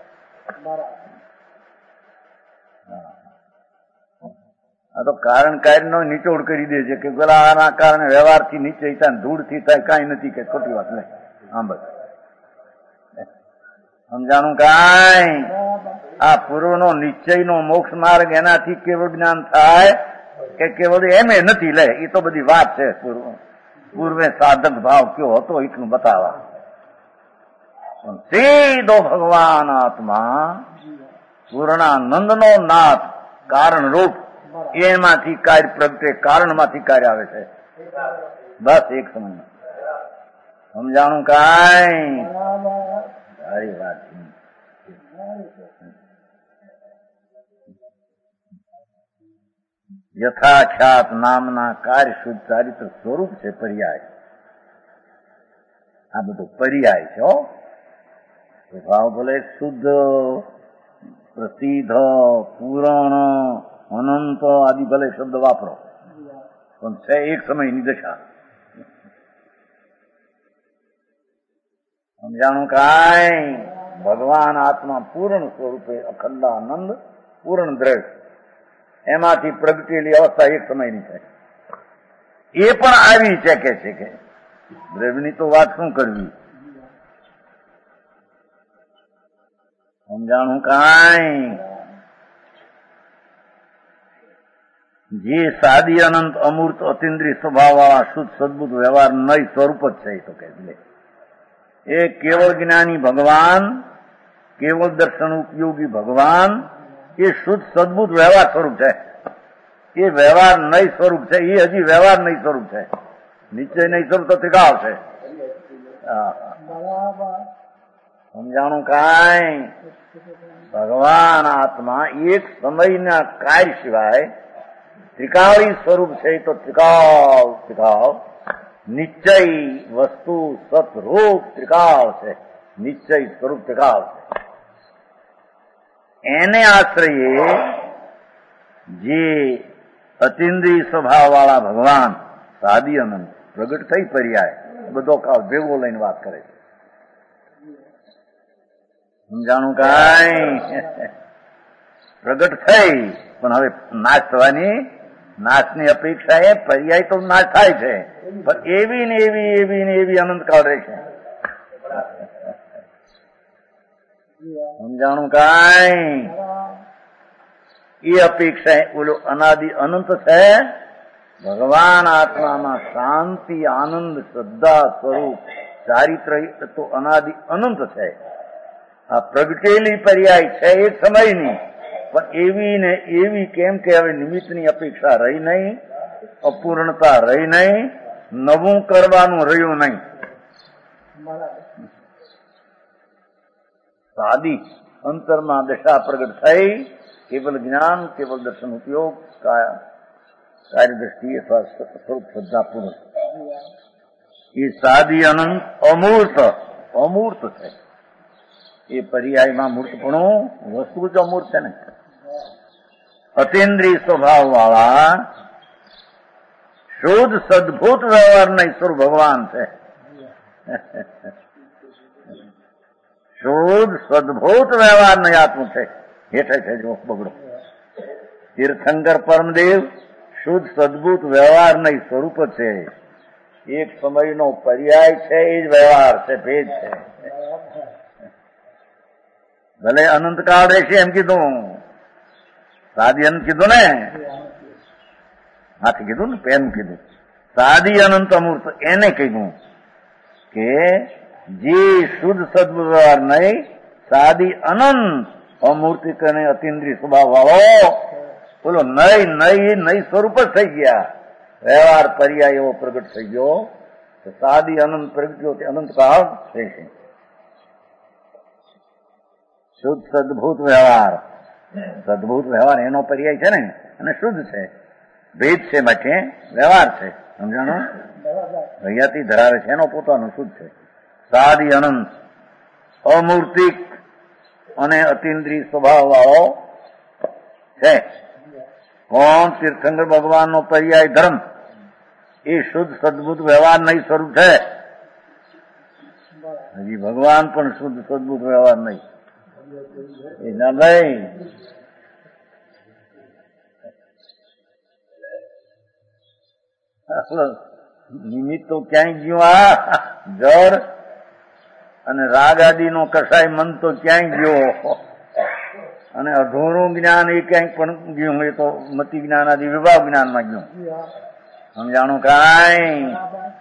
આ તો કારણ કાર્ય નો નિચોડ કરી દે છે કે પેલા આના કારણે વ્યવહારથી નીચે થાય, ધૂળથી થાય, કઈ નથી કે ખોટી વાત નહીં. હા બસ સમજાણું કાંઈ? આ પૂર્વનો નિશ્ચયનો મોક્ષ માર્ગ એનાથી કેવળ જ્ઞાન થાય કે કેવળ એમ નથી લે, એ તો બધી વાત છે. પૂર્વ પૂર્વે સાધક ભાવ કયો હતો એટલું બતાવા, પણ સીધો ભગવાન આત્મા પૂર્ણાનંદનો નાથ કારણ રૂપ, એમાંથી કાર્ય પ્રગટે, કારણમાંથી કાર્ય આવે છે. બસ એક સમય સમજાણું કાંઈ? સારી વાત. યથાખ્યાત નામના કાર્ય શુદ્ધ ચારિત્ર સ્વરૂપ છે પર્યાય. આ બધું પર્યાય છે. હો ભાવ ભલે શુદ્ધ, પ્રસિદ્ધ, પૂરણ, અનંત આદિ ભલે શબ્દ વાપરો, પણ છે એક સમયની દશા. સમજાણું કાંઈ? ભગવાન આત્મા પૂર્ણ સ્વરૂપે અખંડ આનંદ, પૂર્ણ દ્રવ્ય, એમાંથી પ્રગટેલી અવસ્થા એક સમયની છે. એ પણ આવી છે કે છે કે દ્રવ્યની તો વાત શું કરવી? સમજાણું કાંઈ? જે સાદી અનંત અમૂર્ત અતિન્દ્રિય સ્વભાવ વાળા શુદ્ધ સદબુદ્ધ વ્યવહાર નહીં સ્વરૂપ જ છે. એ તો કે એ કેવળ જ્ઞાની ભગવાન, કેવળ દર્શન ઉપયોગી ભગવાન, એ શુદ્ધ સદબુદ્ધ વ્યવહાર સ્વરૂપ છે. એ વ્યવહાર નહીં સ્વરૂપ છે. એ હજી વ્યવહાર નહીં સ્વરૂપ છે. નિશ્ચય નહીં સ્વરૂપ તો ત્રિકાળ છે. સમજાણું કાંઈ? ભગવાન આત્મા એક સમયના કાર્ય સિવાય ત્રિકાળી સ્વરૂપ છે. તો ત્રિકાળ ત્રિકાળ નિશ્ચય વસ્તુ સતરૂપ ત્રિકાળ છે. નિશ્ચય સ્વરૂપ ત્રિકાળ છે. એને આશ્રયે જે અતિન્દ્રિય સ્વભાવ વાળા ભગવાન સાદી અનંત પ્રગટ થઈ પર્યાય બધો કાળ ભેગો લઈને વાત કરે છે. સમજાણું કાંઈ? પ્રગટ થઈ પણ હવે નાશ થવાની, નાશની અપેક્ષા એ પર્યાય તો નાશ થાય છે, પણ એવી ને એવી એવી ને એવી અનંત કાળ રહે છે. સમજાણું કાંઈ? એ અપેક્ષા ઓલો અનાદિ અનંત છે. ભગવાન આત્મામાં શાંતિ, આનંદ, શ્રદ્ધા, સ્વરૂપ, ચારિત્ર તો અનાદિ અનંત છે. આ પ્રગટેલી પર્યાય છે એક સમયની, પણ એવી ને એવી કેમ કે હવે નિમિત્તની અપેક્ષા રહી નહીં, અપૂર્ણતા રહી નહીં, નવું કરવાનું રહ્યું નહીં. સાદી અંતરમાં દશા પ્રગટ થઈ, કેવલ જ્ઞાન, કેવલ દર્શન ઉપયોગ, કાર્ય દ્રષ્ટિ અથવા સ્વરૂપ શ્રદ્ધા પૂર્ણ. એ સાદી અનંત અમૂર્ત અમૂર્ત છે. એ પર્યાયમાં મૂર્તપણું વસ્તુ જ અમૂર્ત છે ને. અતિન્દ્રિય સ્વભાવ વાળા શુદ્ધ સદભૂત વ્યવહાર નહીં સ્વરૂપ ભગવાન છે. શુદ્ધ સદભૂત વ્યવહાર નહીં આત્મ છે. હેઠે છે જો બગડો. તીર્થંકર પરમદેવ શુદ્ધ સદભૂત વ્યવહાર નહીં સ્વરૂપ છે. એક સમયનો પર્યાય છે. એ જ વ્યવહાર છે, ભેદ છે. ભલે અનંતકાળ રહેશે એમ કીધું, સાદી અનંત કીધું ને, હાથી કીધું ને, પેન કીધું. સાદી અનંત અમૂર્ત એને કીધું કે જે શુદ્ધ સદબુદ્ધ વ્યવહાર નહીં, સાદી અનંત અમૂર્તિક અને અતિન્દ્રિય સ્વભાવ વાળો બોલો નહીં નહીં નહીં સ્વરૂપ જ થઈ ગયા. વ્યવહાર પર્યાય એવો પ્રગટ થઈ ગયો, સાદી અનંત પ્રગટ્યો તે અનંત કાળ થઈ છે. શુદ્ધ સદભૂત વ્યવહાર, સદભૂત વ્યવહાર એનો પર્યાય છે ને, અને શુદ્ધ છે, ભેદ છે, માટે વ્યવહાર છે. સમજાણો? હયાતી ધરાવે છે, એનો પોતાનો શુદ્ધ છે. સાદી અનંત અમૂર્તિક અને અતિન્દ્રિય સ્વભાવ વાળો છે. કોણ? તીર્થંકર ભગવાનનો પર્યાય ધર્મ એ શુદ્ધ સદબુદ્ધ વ્યવહાર નહીં સ્વરૂપ છે. હજી ભગવાન પણ શુદ્ધ સદબુદ્ધ વ્યવહાર નહીં. એ ના ભાઈ, નિમિત્ત તો ક્યાંય ગયું. આ જર અને રાગ આદિ નો કસાય મન તો ક્યાંય ગયો, અને અધૂરું જ્ઞાન એ ક્યાંય પણ ગયું. એ તો મતિ જ્ઞાન આદિ વિભાવ જ્ઞાનમાં ગયું. સમજાણું કાંઈ?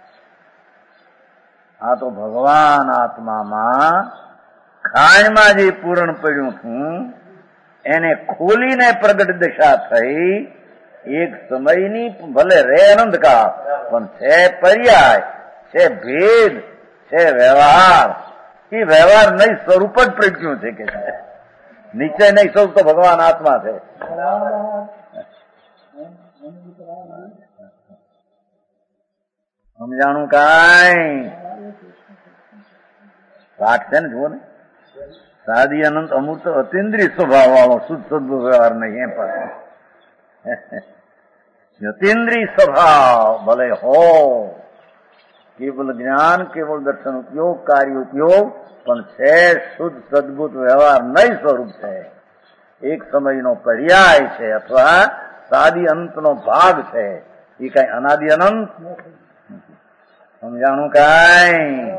આ તો ભગવાન આત્મામાં ખાણમાં જે પૂરણ પડ્યું છું એને ખોલીને પ્રગટ દશા થઈ. એક સમયની ભલે રે અનંતકાળ, પણ છે પર્યાય, છે ભેદ, છે વ્યવહાર. એ વ્યવહાર નહીં સ્વરૂપ જ પ્રજ્ઞું છે કે છે. નિશ્ચય નહીં સ્વરૂપ તો ભગવાન આત્મા છે. સમજાણું કાંઈ? પાઠ છે ને, જુઓ ને. સાદી અનંત અમૂર્ત અતિન્દ્રિય સ્વભાવ વાળો શુદ્ધ શુદ્ધ વ્યવહાર નહીં. એમ પાછું અતિન્દ્રિય સ્વભાવ ભલે હો, કેવલ જ્ઞાન, કેવલ દર્શન ઉપયોગ, કાર્ય ઉપયોગ, પણ છે શુદ્ધ સદભૂત વ્યવહાર નહીં સ્વરૂપ છે. એક સમયનો પર્યાય છે, અથવા સાદી અંતનો ભાગ છે. એ કઈ અનાદિ અનંત. સમજાણું કાંઈ?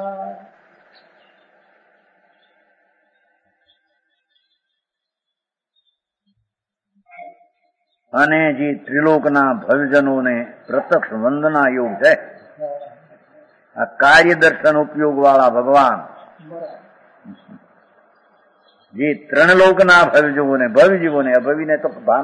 અને જે ત્રિલોકના ભવજનોને પ્રત્યક્ષ વંદના યોગ છે, આ કાર્ય દર્શન ઉપયોગ વાળા ભગવાન જે ત્રણ લોકના ભવજીવોને, ભવજીવોને, અભવીને તો ભાન,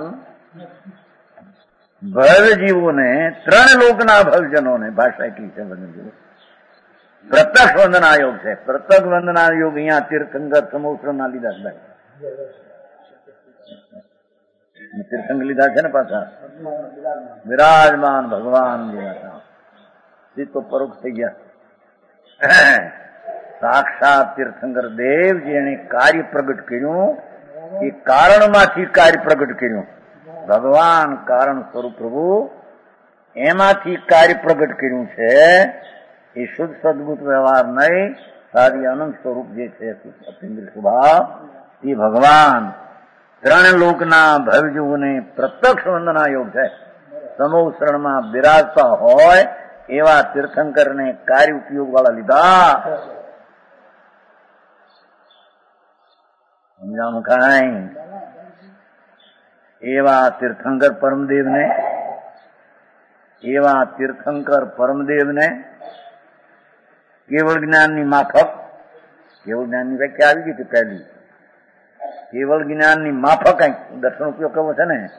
ભવજીવોને ત્રણ લોકના ભવજનોને, ભાષા એટલી છે બધું પ્રત્યક્ષ વંદના યોગ છે. પ્રત્યક્ષ વંદના યોગ અહીંયા તીર્થંકર સમોસ્ત્ર ના લીધા છે. તીર્થંકર લીધા છે ને પાછા વિરાજમાન ભગવાન જેવા તો પરોક્ષ થઈ ગયા. સાક્ષાત તીર્થંકર દેવ જેને કાર્ય પ્રગટ કર્યું, એ કારણમાંથી કાર્ય પ્રગટ કર્યું. ભગવાન કારણ સ્વરૂપ પ્રભુ એમાંથી કાર્ય પ્રગટ કર્યું છે. એ શુદ્ધ સદભૂત વ્યવહાર નહીં, સારી અનંત સ્વરૂપ જે છે અતિન્દ્રિય સ્વભાવ, એ ભગવાન ત્રણ લોકના ભવજીવોને પ્રત્યક્ષ વંદના યોગ છે. સમૂહ શરણમાં બિરાજતા હોય એવા તીર્થંકરને કાર્ય ઉપયોગ વાળા લીધા. સમજાણું કાંઈ? એવા તીર્થંકર પરમદેવને, એવા તીર્થંકર પરમદેવને કેવળ જ્ઞાનની માફક, કેવળ જ્ઞાનની વ્યાખ્યા આવી ગઈ હતી પહેલી. કેવળ જ્ઞાનની માફક દર્શન ઉપયોગ કરવો છે ને,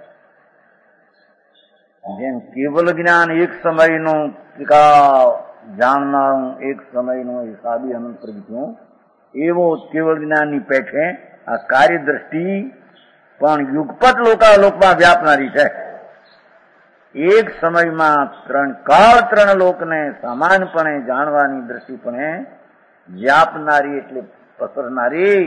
જેમ કેવલ જ્ઞાન એક સમયનું જાણનારું, એક સમયનું સાદી અનંત પ્રગટ્યું, એવો કેવળ જ્ઞાનની પેઠે આ કાર્ય દ્રષ્ટિ પણ યુગપત લોકાલોકમાં વ્યાપનારી છે. એક સમયમાં ત્રણ કાળ ત્રણ લોકને સામાન્યપણે જાણવાની દ્રષ્ટિપણે વ્યાપનારી, એટલે પસરનારી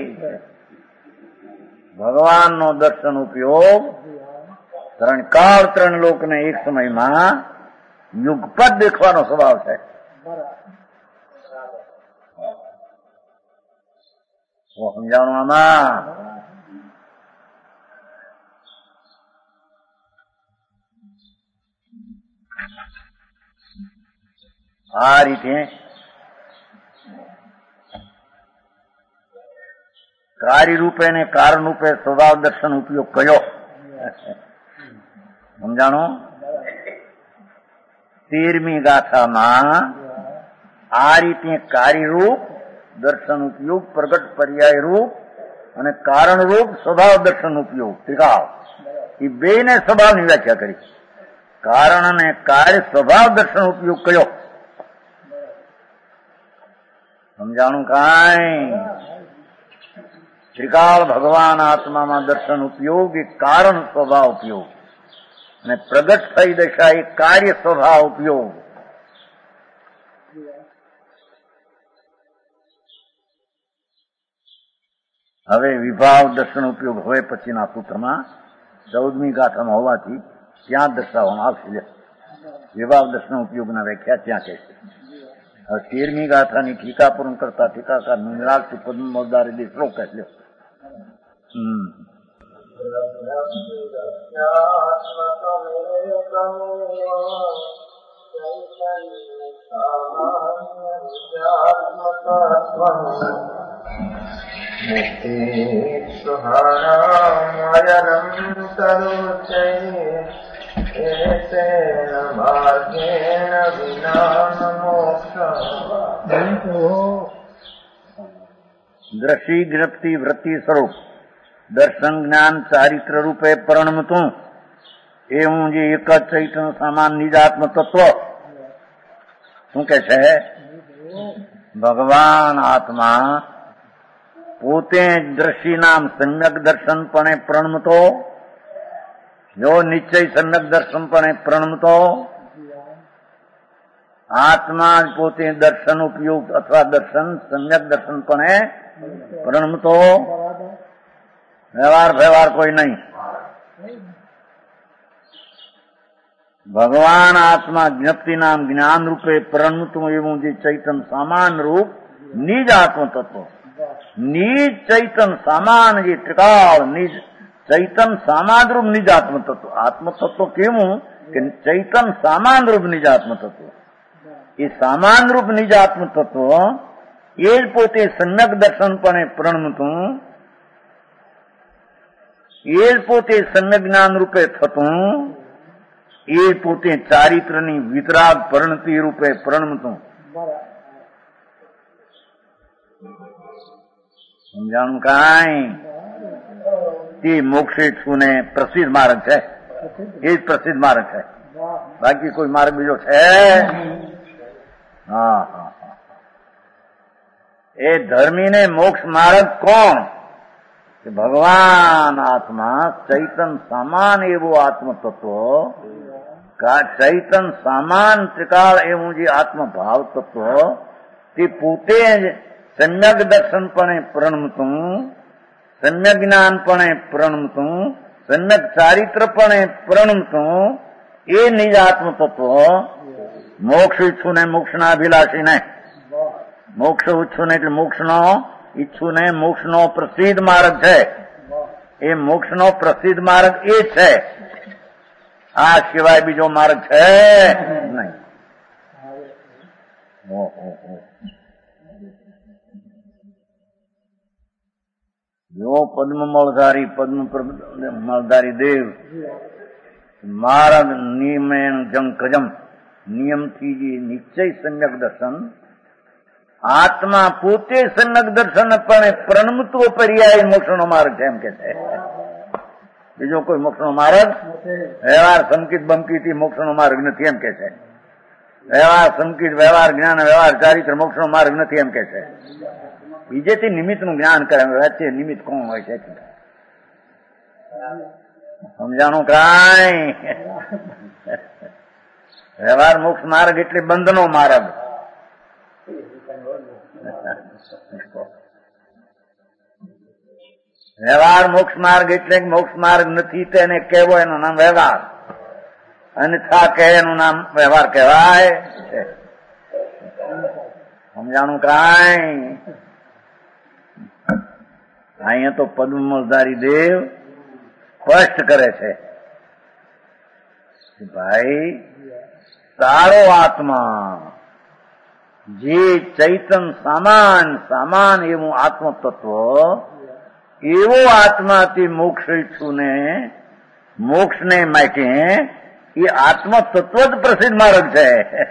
ભગવાનનો દર્શન ઉપયોગ ત્રણ કાળ ત્રણ લોકને એક સમયમાં યુગપત દેખવાનો સ્વભાવ છે. સમજાવવાનું આમાં? આ રીતે કાર્ય રૂપે ને કારણ રૂપે સ્વભાવ દર્શન ઉપયોગ કર્યો. સમજાણો? તેરમી ગાથામાં આ રીતે કાર્યરૂપ, દર્શન ઉપયોગ, પ્રગટ પર્યાય રૂપ અને કારણરૂપ સ્વભાવ દર્શન ઉપયોગ ત્રિકાળ, એ બે ને સ્વભાવની વ્યાખ્યા કરી. કારણ અને કાર્ય સ્વભાવ દર્શન ઉપયોગ કયો? સમજાણું કાંઈ? ત્રિકાળ ભગવાન આત્મામાં દર્શન ઉપયોગ એ કારણ સ્વભાવ ઉપયોગ અને પ્રગટ થઈ દશા એ કાર્ય સ્વભાવ ઉપયોગ. હવે વિભાવ દર્શન ઉપયોગ હવે પછીના સૂત્રમાં ચૌદમી ગાથામાં હોવાથી ત્યાં દર્શાવવામાં આવશે. વિભાવ દર્શન ઉપયોગના વ્યાખ્યા ત્યાં કહેશે. હવે તેરમી ગાથાની ટીકા પૂર્ણ કરતા ટીકાકાર નિરાલથી પદ્મ મોદારી શ્લોક કહેશે. હમ દ્રષ્ટિ જ્ઞપ્તિ વૃત્તિ સ્વરૂપ દર્શન જ્ઞાન ચારિત્ર રૂપે પરિણમતું એવું જે એક જ ચૈતન્ય સમાન નિજાત્મ તત્વ શું કે છે? ભગવાન આત્મા પોતે જ દ્રષ્ટિ નામ સમ્યક દર્શનપણે પ્રણમતો, જો નિશ્ચય સમ્યક દર્શનપણે પ્રણમતો, આત્મા જ પોતે દર્શન ઉપયોગ અથવા દર્શન સમ્યક દર્શનપણે પ્રણમતો, વ્યવહાર વ્યવહાર કોઈ નહીં. ભગવાન આત્મા જ્ઞપ્તિ નામ જ્ઞાન રૂપે પ્રણમતું એવું જે ચૈતન સમાન રૂપ નિજ આત્મ તત્વ, નિજ ચૈતન સમાન જે ત્રિકાળ નિજ ચૈતન સમાન રૂપ નિજ આત્મ તત્વ. આત્મ તત્વ કેવું કે ચૈતન સમાન રૂપ નિજ આત્મ તત્વ. એ સમાન રૂપ નિજ આત્મ તત્વ એ જ પોતે સમ્યક દર્શનપણે પ્રણમતું, એ જ પોતે સમ્યક જ્ઞાન રૂપે થતું, એ પોતે ચારિત્રની વિતરાગ પરિણતિ રૂપે પ્રણમતું. સમજાણું કાંઈ? તે મોક્ષેક્ષુને પ્રસિદ્ધ માર્ગ છે, એ જ પ્રસિદ્ધ માર્ગ છે, બાકી કોઈ માર્ગ બીજો છે? હા હા એ ધર્મીને મોક્ષ માર્ગ કોણ? કે ભગવાન આત્મા ચૈતન સમાન એવું આત્મ તત્વ, ચૈતન સમાન ત્રિકાળ એવું જે આત્મભાવ તત્વ તે પોતે જ સમ્યક દર્શનપણે પ્રણમતું, સમ્યક જ્ઞાનપણે પ્રણમતું, સમ્યક ચારિત્રપણે પ્રણમતું એ નિજ આત્મ તત્વ મોક્ષ ઈચ્છું ને મોક્ષના અભિલાષી ને, મોક્ષ ઈચ્છું ને એટલે મોક્ષનો ઈચ્છું ને મોક્ષનો પ્રસિદ્ધ માર્ગ છે. એ મોક્ષનો પ્રસિદ્ધ માર્ગ એ છે, આ સિવાય બીજો માર્ગ છે નહીં. જો પદ્મ મળધારી પદ્મ મળધારી દેવ માર્ગ નિયમેણ જંકજમ નિયમથી જે નિશ્ચય સમ્યક દર્શન આત્મા પોતે સમ્યક દર્શન પણ પ્રણમતો પર્યાય મોક્ષનો માર્ગ છે એમ કે છે. બીજો કોઈ મોક્ષનો માર્ગ વ્યવહાર સંકિત બંકિતથી મોક્ષનો માર્ગ નથી એમ કે છે. વ્યવહાર સંકિત વ્યવહાર જ્ઞાન વ્યવહાર ચારિત્ર મોક્ષનો માર્ગ નથી એમ કે છે. બીજેથી નિમિત્તનું જ્ઞાન કરે વચ્ચે નિમિત્ત કોણ હોય છે? સમજાણું કાંઈ? વ્યવહાર મોક્ષ માર્ગ એટલે બંધનો માર્ગ. વ્યવહાર મોક્ષ માર્ગ એટલે મોક્ષ માર્ગ નથી તેને કહેવો એનું નામ વ્યવહાર, અન્યથા કહે એનું નામ વ્યવહાર કહેવાય. સમજાણું કાંઈ? અહીંયા તો પદ્મમલધારી દેવ સ્પષ્ટ કરે છે કે ભાઈ તારો આત્મા જે ચૈતન સામાન સામાન એવું આત્મ તત્વ એવો આત્મા તે મોક્ષ ઈચ્છું ને મોક્ષ ને માટે એ આત્મ તત્વ જ પ્રસિદ્ધ માર્ગ છે.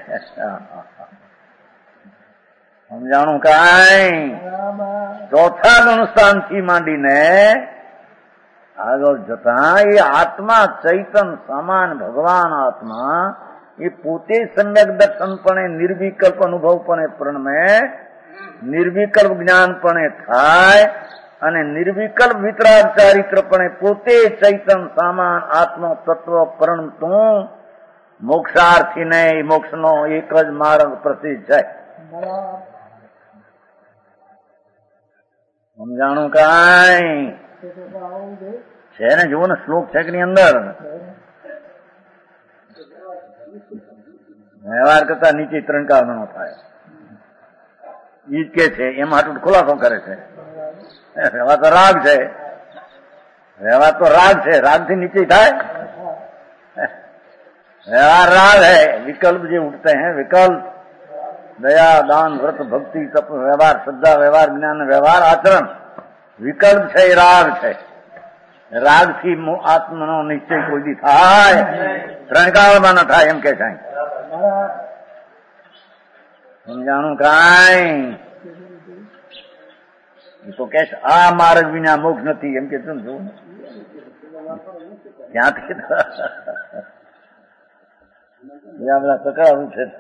સમજાણું કાંઈ? ચોથા ગુણસ્થાનથી માંડીને આગળ જતા એ આત્મા ચૈતન સમાન ભગવાન આત્મા એ પોતે સમ્યક દર્શનપણે નિર્વિકલ્પ અનુભવપણે પ્રણમે, નિર્વિકલ્પ જ્ઞાનપણે થાય અને નિર્વિકલ્પ વિતરાગ ચારિત્રપણે પોતે ચૈતન સમાન આત્મ તત્વ પ્રણતું મોક્ષાર્થીને મોક્ષનો એક જ માર્ગ પ્રસિદ્ધ છે. સમજાણું કાંઈ? છે ને, જુઓ ને શ્લોક છે કે ની અંદર વ્યવહાર કરતા નીચે ત્રણ કારણો થાય ઈ જ કે છે. એમ આટલું ખુલાસો કરે છે. વ્યવહાર તો રાગ છે, વ્યવહાર તો રાગ છે, રાગ થી નીચે થાય. व्यवहार राग है, विकल्प जो उठते हैं विकल्प दया दान व्रत भक्ति तप व्यवहार श्रद्धा व्यवहार ज्ञान व्यवहार आचरण विकल्प है, राग है. राग થી આત્મનો નિશ્ચય કોઈ દી થાય ત્રણ કાળમાં ન થાય એમ કે છે. સમજાણું કાંઈ? એ તો કે આ માર્ગ વિના મોક્ષ નથી એમ કે છું ને. જોવું ક્યાંથી બીજા બધા તકરારું છે.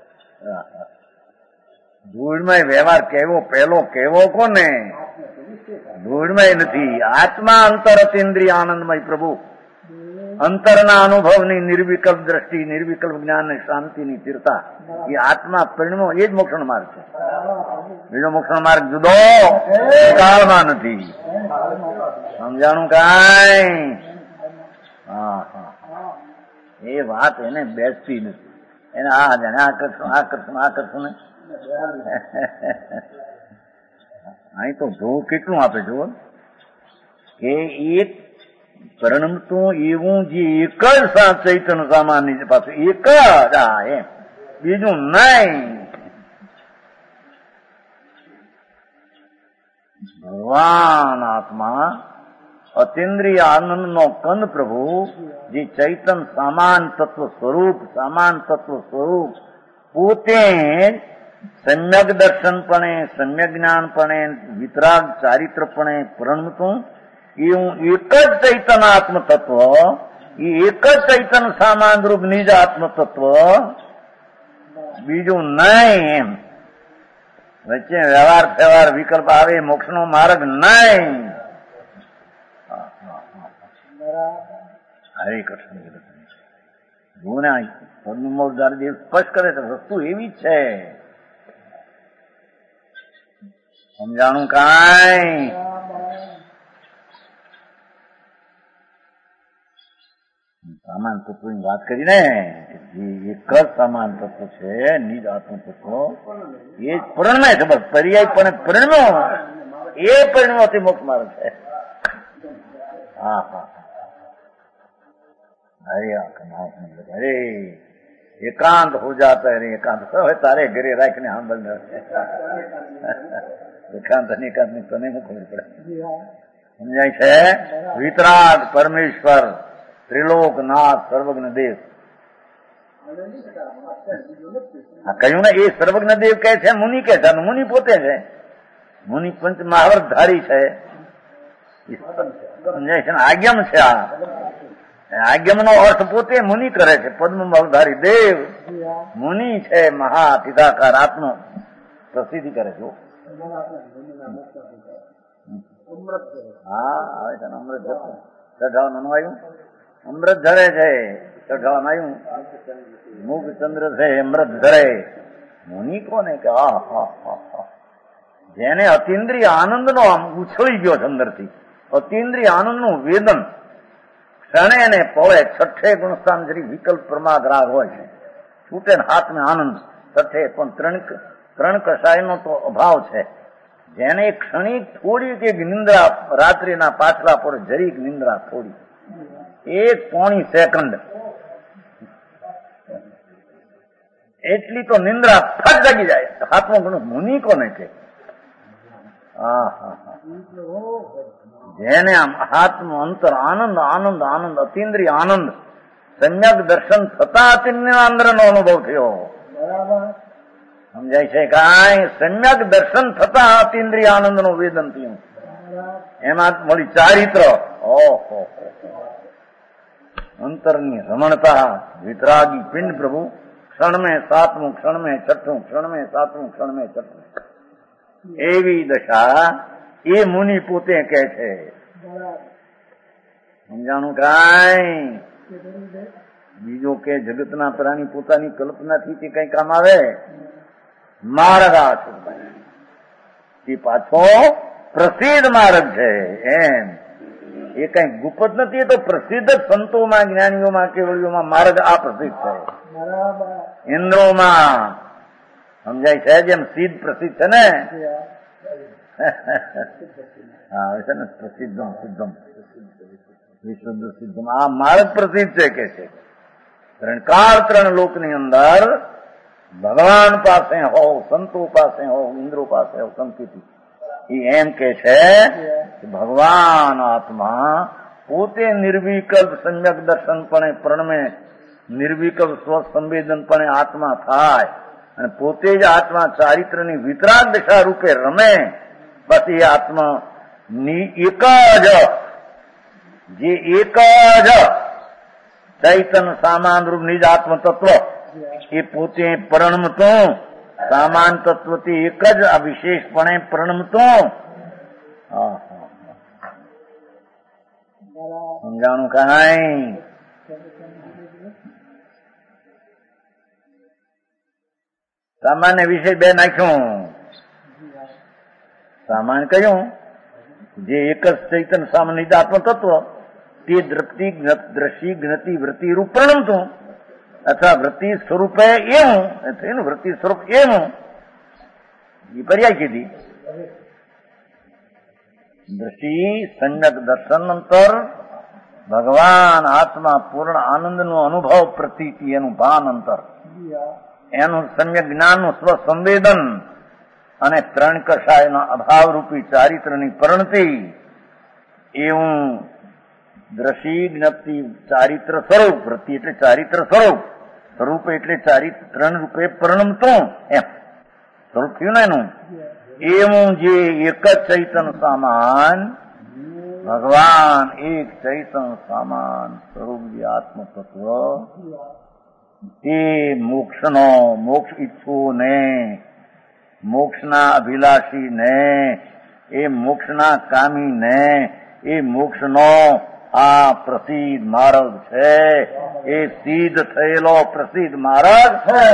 ધૂળમય વ્યવહાર કેવો પહેલો કેવો કોને? ધૂળમય નથી. આત્મા અંતર અતીન્દ્રિય આનંદમય પ્રભુ અંતરના અનુભવની નિર્વિકલ્પ દ્રષ્ટિ, નિર્વિકલ્પ જ્ઞાન અને શાંતિની સ્થિરતા એ આત્મા પરિણમો એ જ મોક્ષનો માર્ગ છે. બીજો મોક્ષનો માર્ગ જુદો કાળમાં નથી. સમજાણું કાંઈ? હા હા, એ વાત એને બેસતી નથી. એને આ જાણે આ કરશું આ કરશું આ કરશું ને અહીં તો જોવું કેટલું આપે જુઓ કે એક પરણમતું એવું જે એક જ ચૈતન સામાન્ય પાછું એક જ આ એમ બીજું નહીં. ભગવાન આત્મા અતિન્દ્રિય આનંદ નો કંદ પ્રભુ જે ચૈતન સમાન તત્વ સ્વરૂપ સમાન તત્વ સ્વરૂપ પોતે સમ્યક દર્શનપણે સમ્યક જ્ઞાનપણે વિતરાગ ચારિત્રપણે પ્રણમતું એવું એક જ ચૈતન આત્મ તત્વ, એ એક જ ચૈતન સામાન રૂપ નિજ આત્મ તત્વ બીજું નહીં. એમ વચ્ચે વ્યવહાર ફેવહાર વિકલ્પ આવે મોક્ષનો માર્ગ નહીં. હરે કૃષ્ણ જુઓ ને પદ્મમોદારદેવ સ્પષ્ટ કરે છે વસ્તુ એવી જ છે. સમજાણું કાંઈ? સામાન તત્વની વાત કરી ને, જે એક જ સામાન તત્વ છે નિજ આત્મ તત્વ એ જ પરિણમે છે. બસ પર્યાય પણ પરિણમો એ પરિણમોથી મોક્ષ માર્ગ છે. હા હા અરે અરે એકાંત હો જાતા અરે એકાંત હવે તારે ઘરે રાખીને સાંભળ એકાંત અને એકાંત ની તને શું ખબર પડે? સમજાય છે? વિતરાગ પરમેશ્વર ત્રિલોકનાથ સર્વજ્ઞ દેવ આ કહ્યું ને એ સર્વજ્ઞ દેવ કહે છે, મુનિ કહે છે. મુનિ પોતે છે. મુનિ પંચ મહાવર્તધારી છે. સમજાય છે ને? આજ્ઞમ છે. આ આજ્ઞમ નો અર્થ પોતે મુનિ કરે છે. પદ્મમલધારી દેવ મુનિ છે. મહા પિતાકાર આત્મ પ્રસિદ્ધિ કરે છે. હા આવે છે ને અમૃત ચઢાવવાનું આવ્યું, અમૃત ધરે છે. ચઢાવવાનું આવ્યું મુખ ચંદ્ર છે અમૃત ધરે. મુનિ કોને કે આ હા હા જેને અતિન્દ્રિય આનંદ નો આમ ઉછળી ગયો છે અંદરથી, અતિન્દ્રિય આનંદ નું વેદન ક્ષણે ને પળે છઠ્ઠે ગુણસ્થાન જરી વિકલ્પ પ્રમાદ રાગ હોય છે. છૂટે ને હાથને આનંદ છઠ્ઠે પણ ત્રણ ત્રણ કષાયનો તો અભાવ છે. જેને ક્ષણિક થોડી કે નિંદ્રા રાત્રિના પાછલા પર જરીક નિંદ્રા થોડી એક પોણી સેકન્ડ એટલી તો નિંદ્રા ફટ જાગી જાય. હાથમાં ઘણું મુનિ કોને છે? જેને આમ આત્મ અંતર આનંદ આનંદ આનંદ અતિન્દ્રિય આનંદ સમ્યક દર્શન થતા અતિન્દ્ર નો અનુભવ થયો. સમજાય છે કાંઈ? સમ્યક દર્શન થતા અતિન્દ્રિય આનંદ નું વેદન થયું. એમાં મળી ચારિત્ર. ઓહો, અંતરની રમણતા વિતરાગી પિંડ પ્રભુ ક્ષણ મેં સાતમું ક્ષણ મેં છઠ્ઠું ક્ષણ મેં સાતમું ક્ષણ મેં છઠ્ઠું એવી દશા એ મુનિ પોતે કે છે. સમજાણું કાંઈ? બીજો કે જગતના પ્રાણી પોતાની કલ્પનાથી તે કઈ કામ આવે? માર્ગ આ તે પાછો પ્રસિદ્ધ માર્ગ છે. એમ એ કઈ ગુપ્ત નથી. એ તો પ્રસિદ્ધ સંતોમાં જ્ઞાનીઓમાં કેવળીઓમાં માર્ગ આ પ્રસિદ્ધ છે. ઇન્દ્રોમાં સમજાય છે જેમ સિદ્ધ પ્રસિદ્ધ છે ને. હા છે ને પ્રસિદ્ધમ સિદ્ધમ વિશુદ્ધ સિદ્ધમ. આ માર્ગ પ્રસિદ્ધ છે કે છે. ત્રણકાર ત્રણ લોકની અંદર ભગવાન પાસે હોવ, સંતો પાસે હોવ, ઇન્દ્રો પાસે હોવ, સંકિતિ એ એમ કે છે કે ભગવાન આત્મા પોતે નિર્વિકલ્પ સમ્યક દર્શનપણે પ્રણમે નિર્વિકલ્પ સ્વસંવેદનપણે આત્મા થાય અને પોતે જ આત્મા ચારિત્રની વિતરાગ દશા રૂપે રમે. પછી એ આત્મા ની એક જ જે એક જ ચૈતન સામાન રૂપ નિજ આત્મ તત્વ એ પોતે પરણમતો સામાન તત્વથી એક જ આ વિશેષપણે પરણમતો. સમજાણું કાંઈ? સામાન્ય વિષય બે નાખ્યું. સામાન્ય કયું? જે એક જ ચૈતન સામાન્ય આત્મ તત્વ તે દ્રપ્તિ દ્રષ્ટિ જ્ઞતિ વૃત્તિ રૂપ પ્રણમતું અથવા વૃત્તિ સ્વરૂપે એવું થયું. વૃત્તિ સ્વરૂપ એવું એ પર્યાય કીધી. દ્રષ્ટિ સમ્યક દર્શન અંતર ભગવાન આત્મા પૂર્ણ આનંદ નો અનુભવ પ્રતીતિ એનું ભાન અંતર એનું સમ્યક જ્ઞાનનું સ્વસંવેદન અને ત્રણ કષાયના અભાવ રૂપી ચારિત્રની પરિણતિ એવું દ્રષ્ટિ જ્ઞપ્તિ ચારિત્ર સ્વરૂપ. વૃત્તિ એટલે ચારિત્ર સ્વરૂપ, સ્વરૂપ એટલે ચારિત્ર ત્રણ રૂપે પરિણમતું એમ સ્વરૂપ થયું ને એનું. એવું જે એક જ ચૈતન સામાન ભગવાન એક ચૈતન સામાન સ્વરૂપ જે આત્મ તત્વ તે મોક્ષનો મોક્ષ ઈચ્છુ ને મોક્ષના અભિલાષી ને એ મોક્ષના કામી ને એ મોક્ષનો આ પ્રસિદ્ધ માર્ગ છે. એ સિદ્ધ થયેલો પ્રસિદ્ધ માર્ગ છે.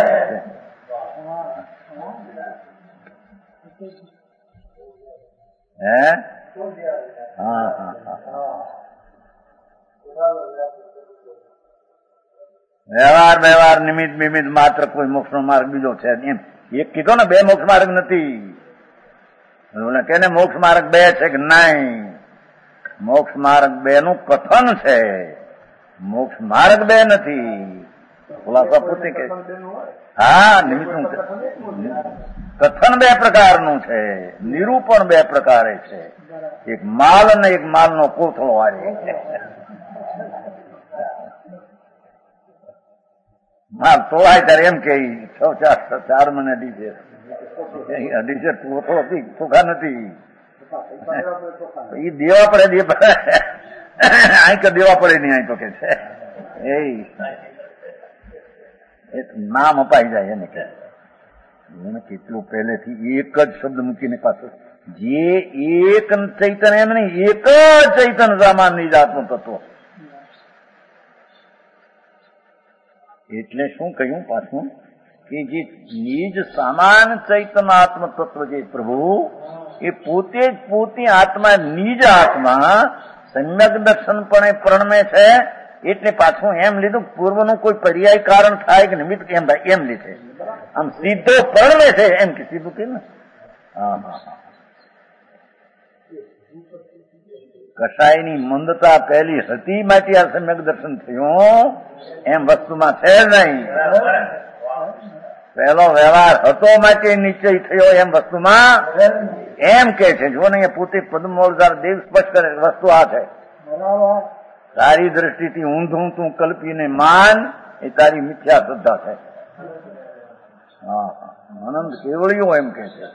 હે હા હા હા વ્યવહાર વ્યવહાર નિમિત્ત બિમિત માત્ર કોઈ મોક્ષ નો માર્ગ બીજો છે એમ એક કીધો ને. બે મોક્ષ માર્ગ નથી કે મોક્ષ માર્ગ બે છે કે નહીં? મોક્ષ માર્ગ બે નું કથન છે. મોક્ષ માર્ગ બે નથી. ખુલાસા પોતે કે હા નિમિત્ત કથન બે પ્રકારનું છે. નિરૂપણ બે પ્રકારે છે. એક માલ અને એક માલ નો કોથળો આવે. માલ તોલાય ત્યારે એમ કે છ ચાર ચાર મને અઢી છે અઢી છે કોથળો ચોખા નથી. એ દેવા પડે દે પડે અહીં તો દેવા પડે નહીં. અહીં તો કે છે એ નામ અપાઈ જાય એને કે એને કેટલું પહેલેથી એક જ શબ્દ મૂકીને પાછું જે એક ચૈતન એમ નહીં એક જ ચૈતન સામાન નિજ આત્મ તત્વ. એટલે શું કહ્યું પાછું કે જે નિજ સામાન ચૈતન આત્મ તત્વ જે પ્રભુ એ પોતે જ પોતે આત્મા નિજ આત્મા સમ્યક દર્શનપણે પ્રણમે છે. એટલે પાછું એમ લીધું પૂર્વનું કોઈ પર્યાય કારણ થાય કે નિમિત્ત એમ એમ લીધે આમ સીધો પ્રણમે છે એમ કે સીધું કે ને. હા હા કસાયની મંદતા પહેલી હતી માટે આ સમ્યક દર્શન થયું એમ વસ્તુમાં છે નહીં. પહેલો વ્યવહાર હતો માટે નિશ્ચય થયો એમ વસ્તુમાં એમ કે છે, જો ને પોતે પદ્મોલધાર દેવ સ્પષ્ટ કરે વસ્તુ આ છે. તારી દ્રષ્ટિથી ઊંધું તું કલ્પીને માન એ તારી મિથ્યા શ્રદ્ધા છે. હા, આનંદ કેવળિયો એમ કે છે.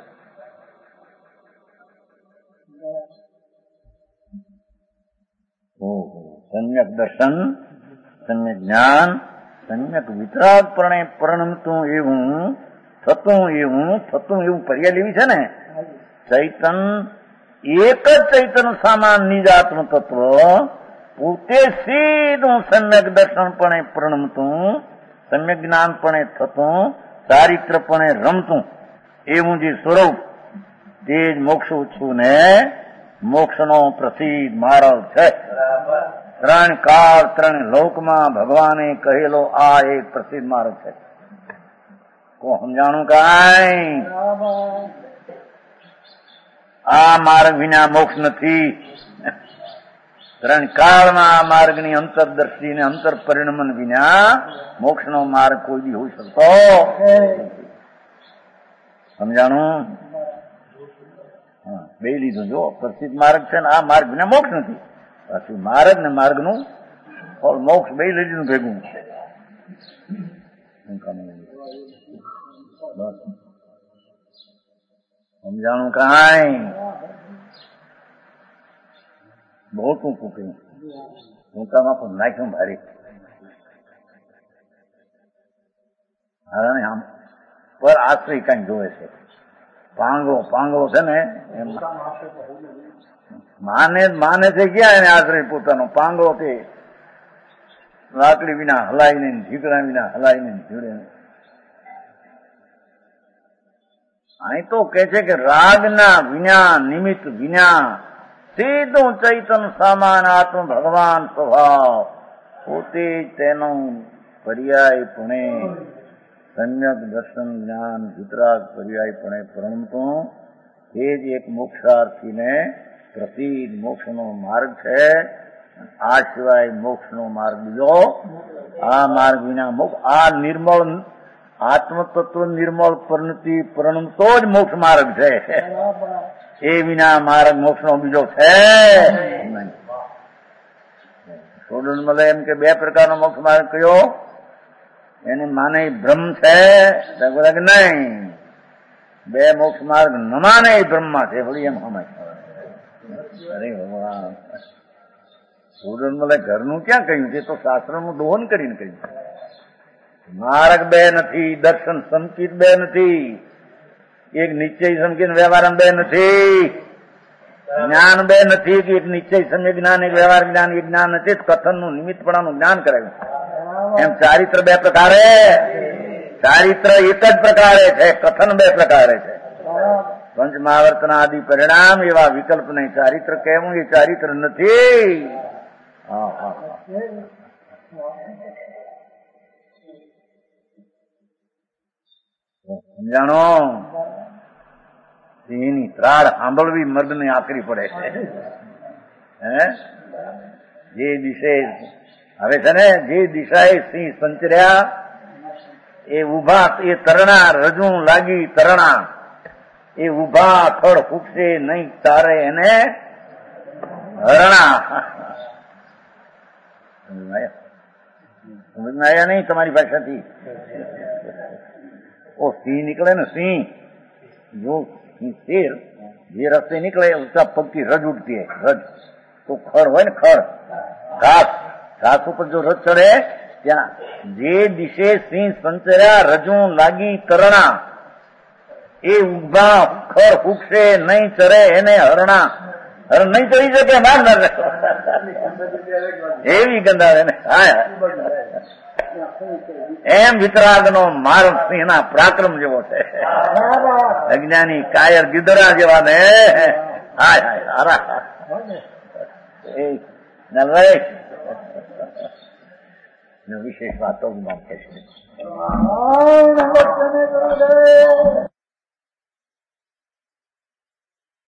ઓહો, સમ્યક દર્શન, સમ્યક જ્ઞાન, સમ્યક વિતરાગ પરણે પરિણમતું એવું, થતું એવું, થતું એવું પર્યાય લેવી છે ને. ચૈતન એક જ ચૈતન સામાન નિજાત્મ તત્વ પોતે સીધું સમ્યક દર્શનપણે પરિણમતું, સમ્યક જ્ઞાનપણે થતું, ચારિત્રપણે રમતું એવું જે સ્વરૂપ તે જ મોક્ષ છું ને મોક્ષનો પ્રસિદ્ધ માર્ગ છે. ત્રણ કાળ ત્રણ લોકમાં ભગવાને કહેલો આ એક પ્રસિદ્ધ માર્ગ છે. કો સમજાણું કાંઈ? આ માર્ગ વિના મોક્ષ નથી. ત્રણ કાળમાં આ માર્ગની અંતરદર્શિ ને અંતર પરિણમન વિના મોક્ષનો માર્ગ કોઈ બી હોઈ શકતો સમજાણું? હા, બે લીધું. જો પ્રસિદ્ધ માર્ગ છે ને આ માર્ગ વિના મોક્ષ નથી. પાછું માર્ગ ને માર્ગનું મોક્ષ બે લઈ લીધું ભેગું. સમજાણું કાંઈ? બહુ ટૂંકું કહ્યું. ટૂંકામાં પણ નાખ્યું ભારી. આમ પર આશ્રય કઈ જોવે છે. પાંગળો પાંગળો છે ને એમ માને માને છે ક્યાં એને આશ્રય પોતાનો. પાંગળો તે લાકડી વિના હલાય નહીં, ઝીકડા વિના હલાય નહીં, જોડે નહીં. અહીં તો કે છે કે રાગના વિના નિમિત્ત વિના સીધું ચૈતન સામાન આત્મ ભગવાન સ્વભાવ પોતે જ તેનો પર્યાયપણે સમ્યક દર્શન જ્ઞાન વિતરાગ પર્યાયપણે પરિણમતું એ જ એક મોક્ષાર્થીને પ્રસિદ્ધ મોક્ષનો માર્ગ છે. આ સિવાય મોક્ષનો માર્ગ બીજો આ માર્ગ વિના મોક્ષ આ નિર્મળ આત્મતત્વ નિર્મળ પરિણતિ પરિણમતો જ મોક્ષ માર્ગ છે. એ વિના માર્ગ મોક્ષનો બીજો છે નહીં. સોડનમલે એમ કે બે પ્રકારનો મોક્ષ માર્ગ કયો? એને માને બ્રહ્મ છે કે નહીં? બે મોક્ષ માર્ગ ન માને એ બ્રહ્મા છે. વળી એમ સમજ. અરે ભગવાન, સોડનમલે ઘરનું ક્યાં કહ્યું? તે તો શાસ્ત્રનું દોહન કરીને કહ્યું. માર્ગ બે નથી, દર્શન સંકિત બે નથી, એક નિશ્ચય સંકિત વ્યવહાર બે નથી, જ્ઞાન બે નથી કે એક નિશ્ચય સમ્યક જ્ઞાન એક વ્યવહાર જ્ઞાન એક જ્ઞાન નથી. કથનનું નિમિત્તપણાનું જ્ઞાન કરાવ્યું. એમ ચારિત્ર બે પ્રકારે, ચારિત્ર એક જ પ્રકારે છે, કથન બે પ્રકારે છે. પંચ મહાવર્તના આદિ પરિણામ એવા વિકલ્પ નહીં. ચારિત્ર કહેવું એ ચારિત્ર નથી. હા હા સમજાણો? એની ત્રાળ સાંભળવી મર્દને આકરી પડે છે. હે જે દિશે હવે છે ને જે દિશાએ સિંહ સંચર્યા એ ઉભા એ તરણા રજુ લાગી તરણા એ ઉભા થડ ફૂટશે નહીં તારે એને હરણા. સમજમાં નહીં તમારી ભાષાથી? ઓ સિંહ નીકળે ને સિંહ, જો શેર જે રસ્તે નીકળે ઉસા પગથી રજ ઉઠતી રજ તો ખર હોય ને ખર ઘાસ ઘાસ ઉપર જો રજ ચડે ત્યાં જે દિશે સિંહ સંચર્યા રજુ લાગી તરણા એ ઉભા ખર ફૂકશે નહીં ચરે એને હરણા. હરણ નહીં ચડી શકે માર ના એવી ગંધાવે ને. એમ વિતરાગ નો માર્ગ સિંહ ના પરાક્રમ જેવો છે. અજ્ઞાની કાયર ગીદરા જેવા ને. હાય હાય હારા નલભાઈ વિશેષ વાતો છે.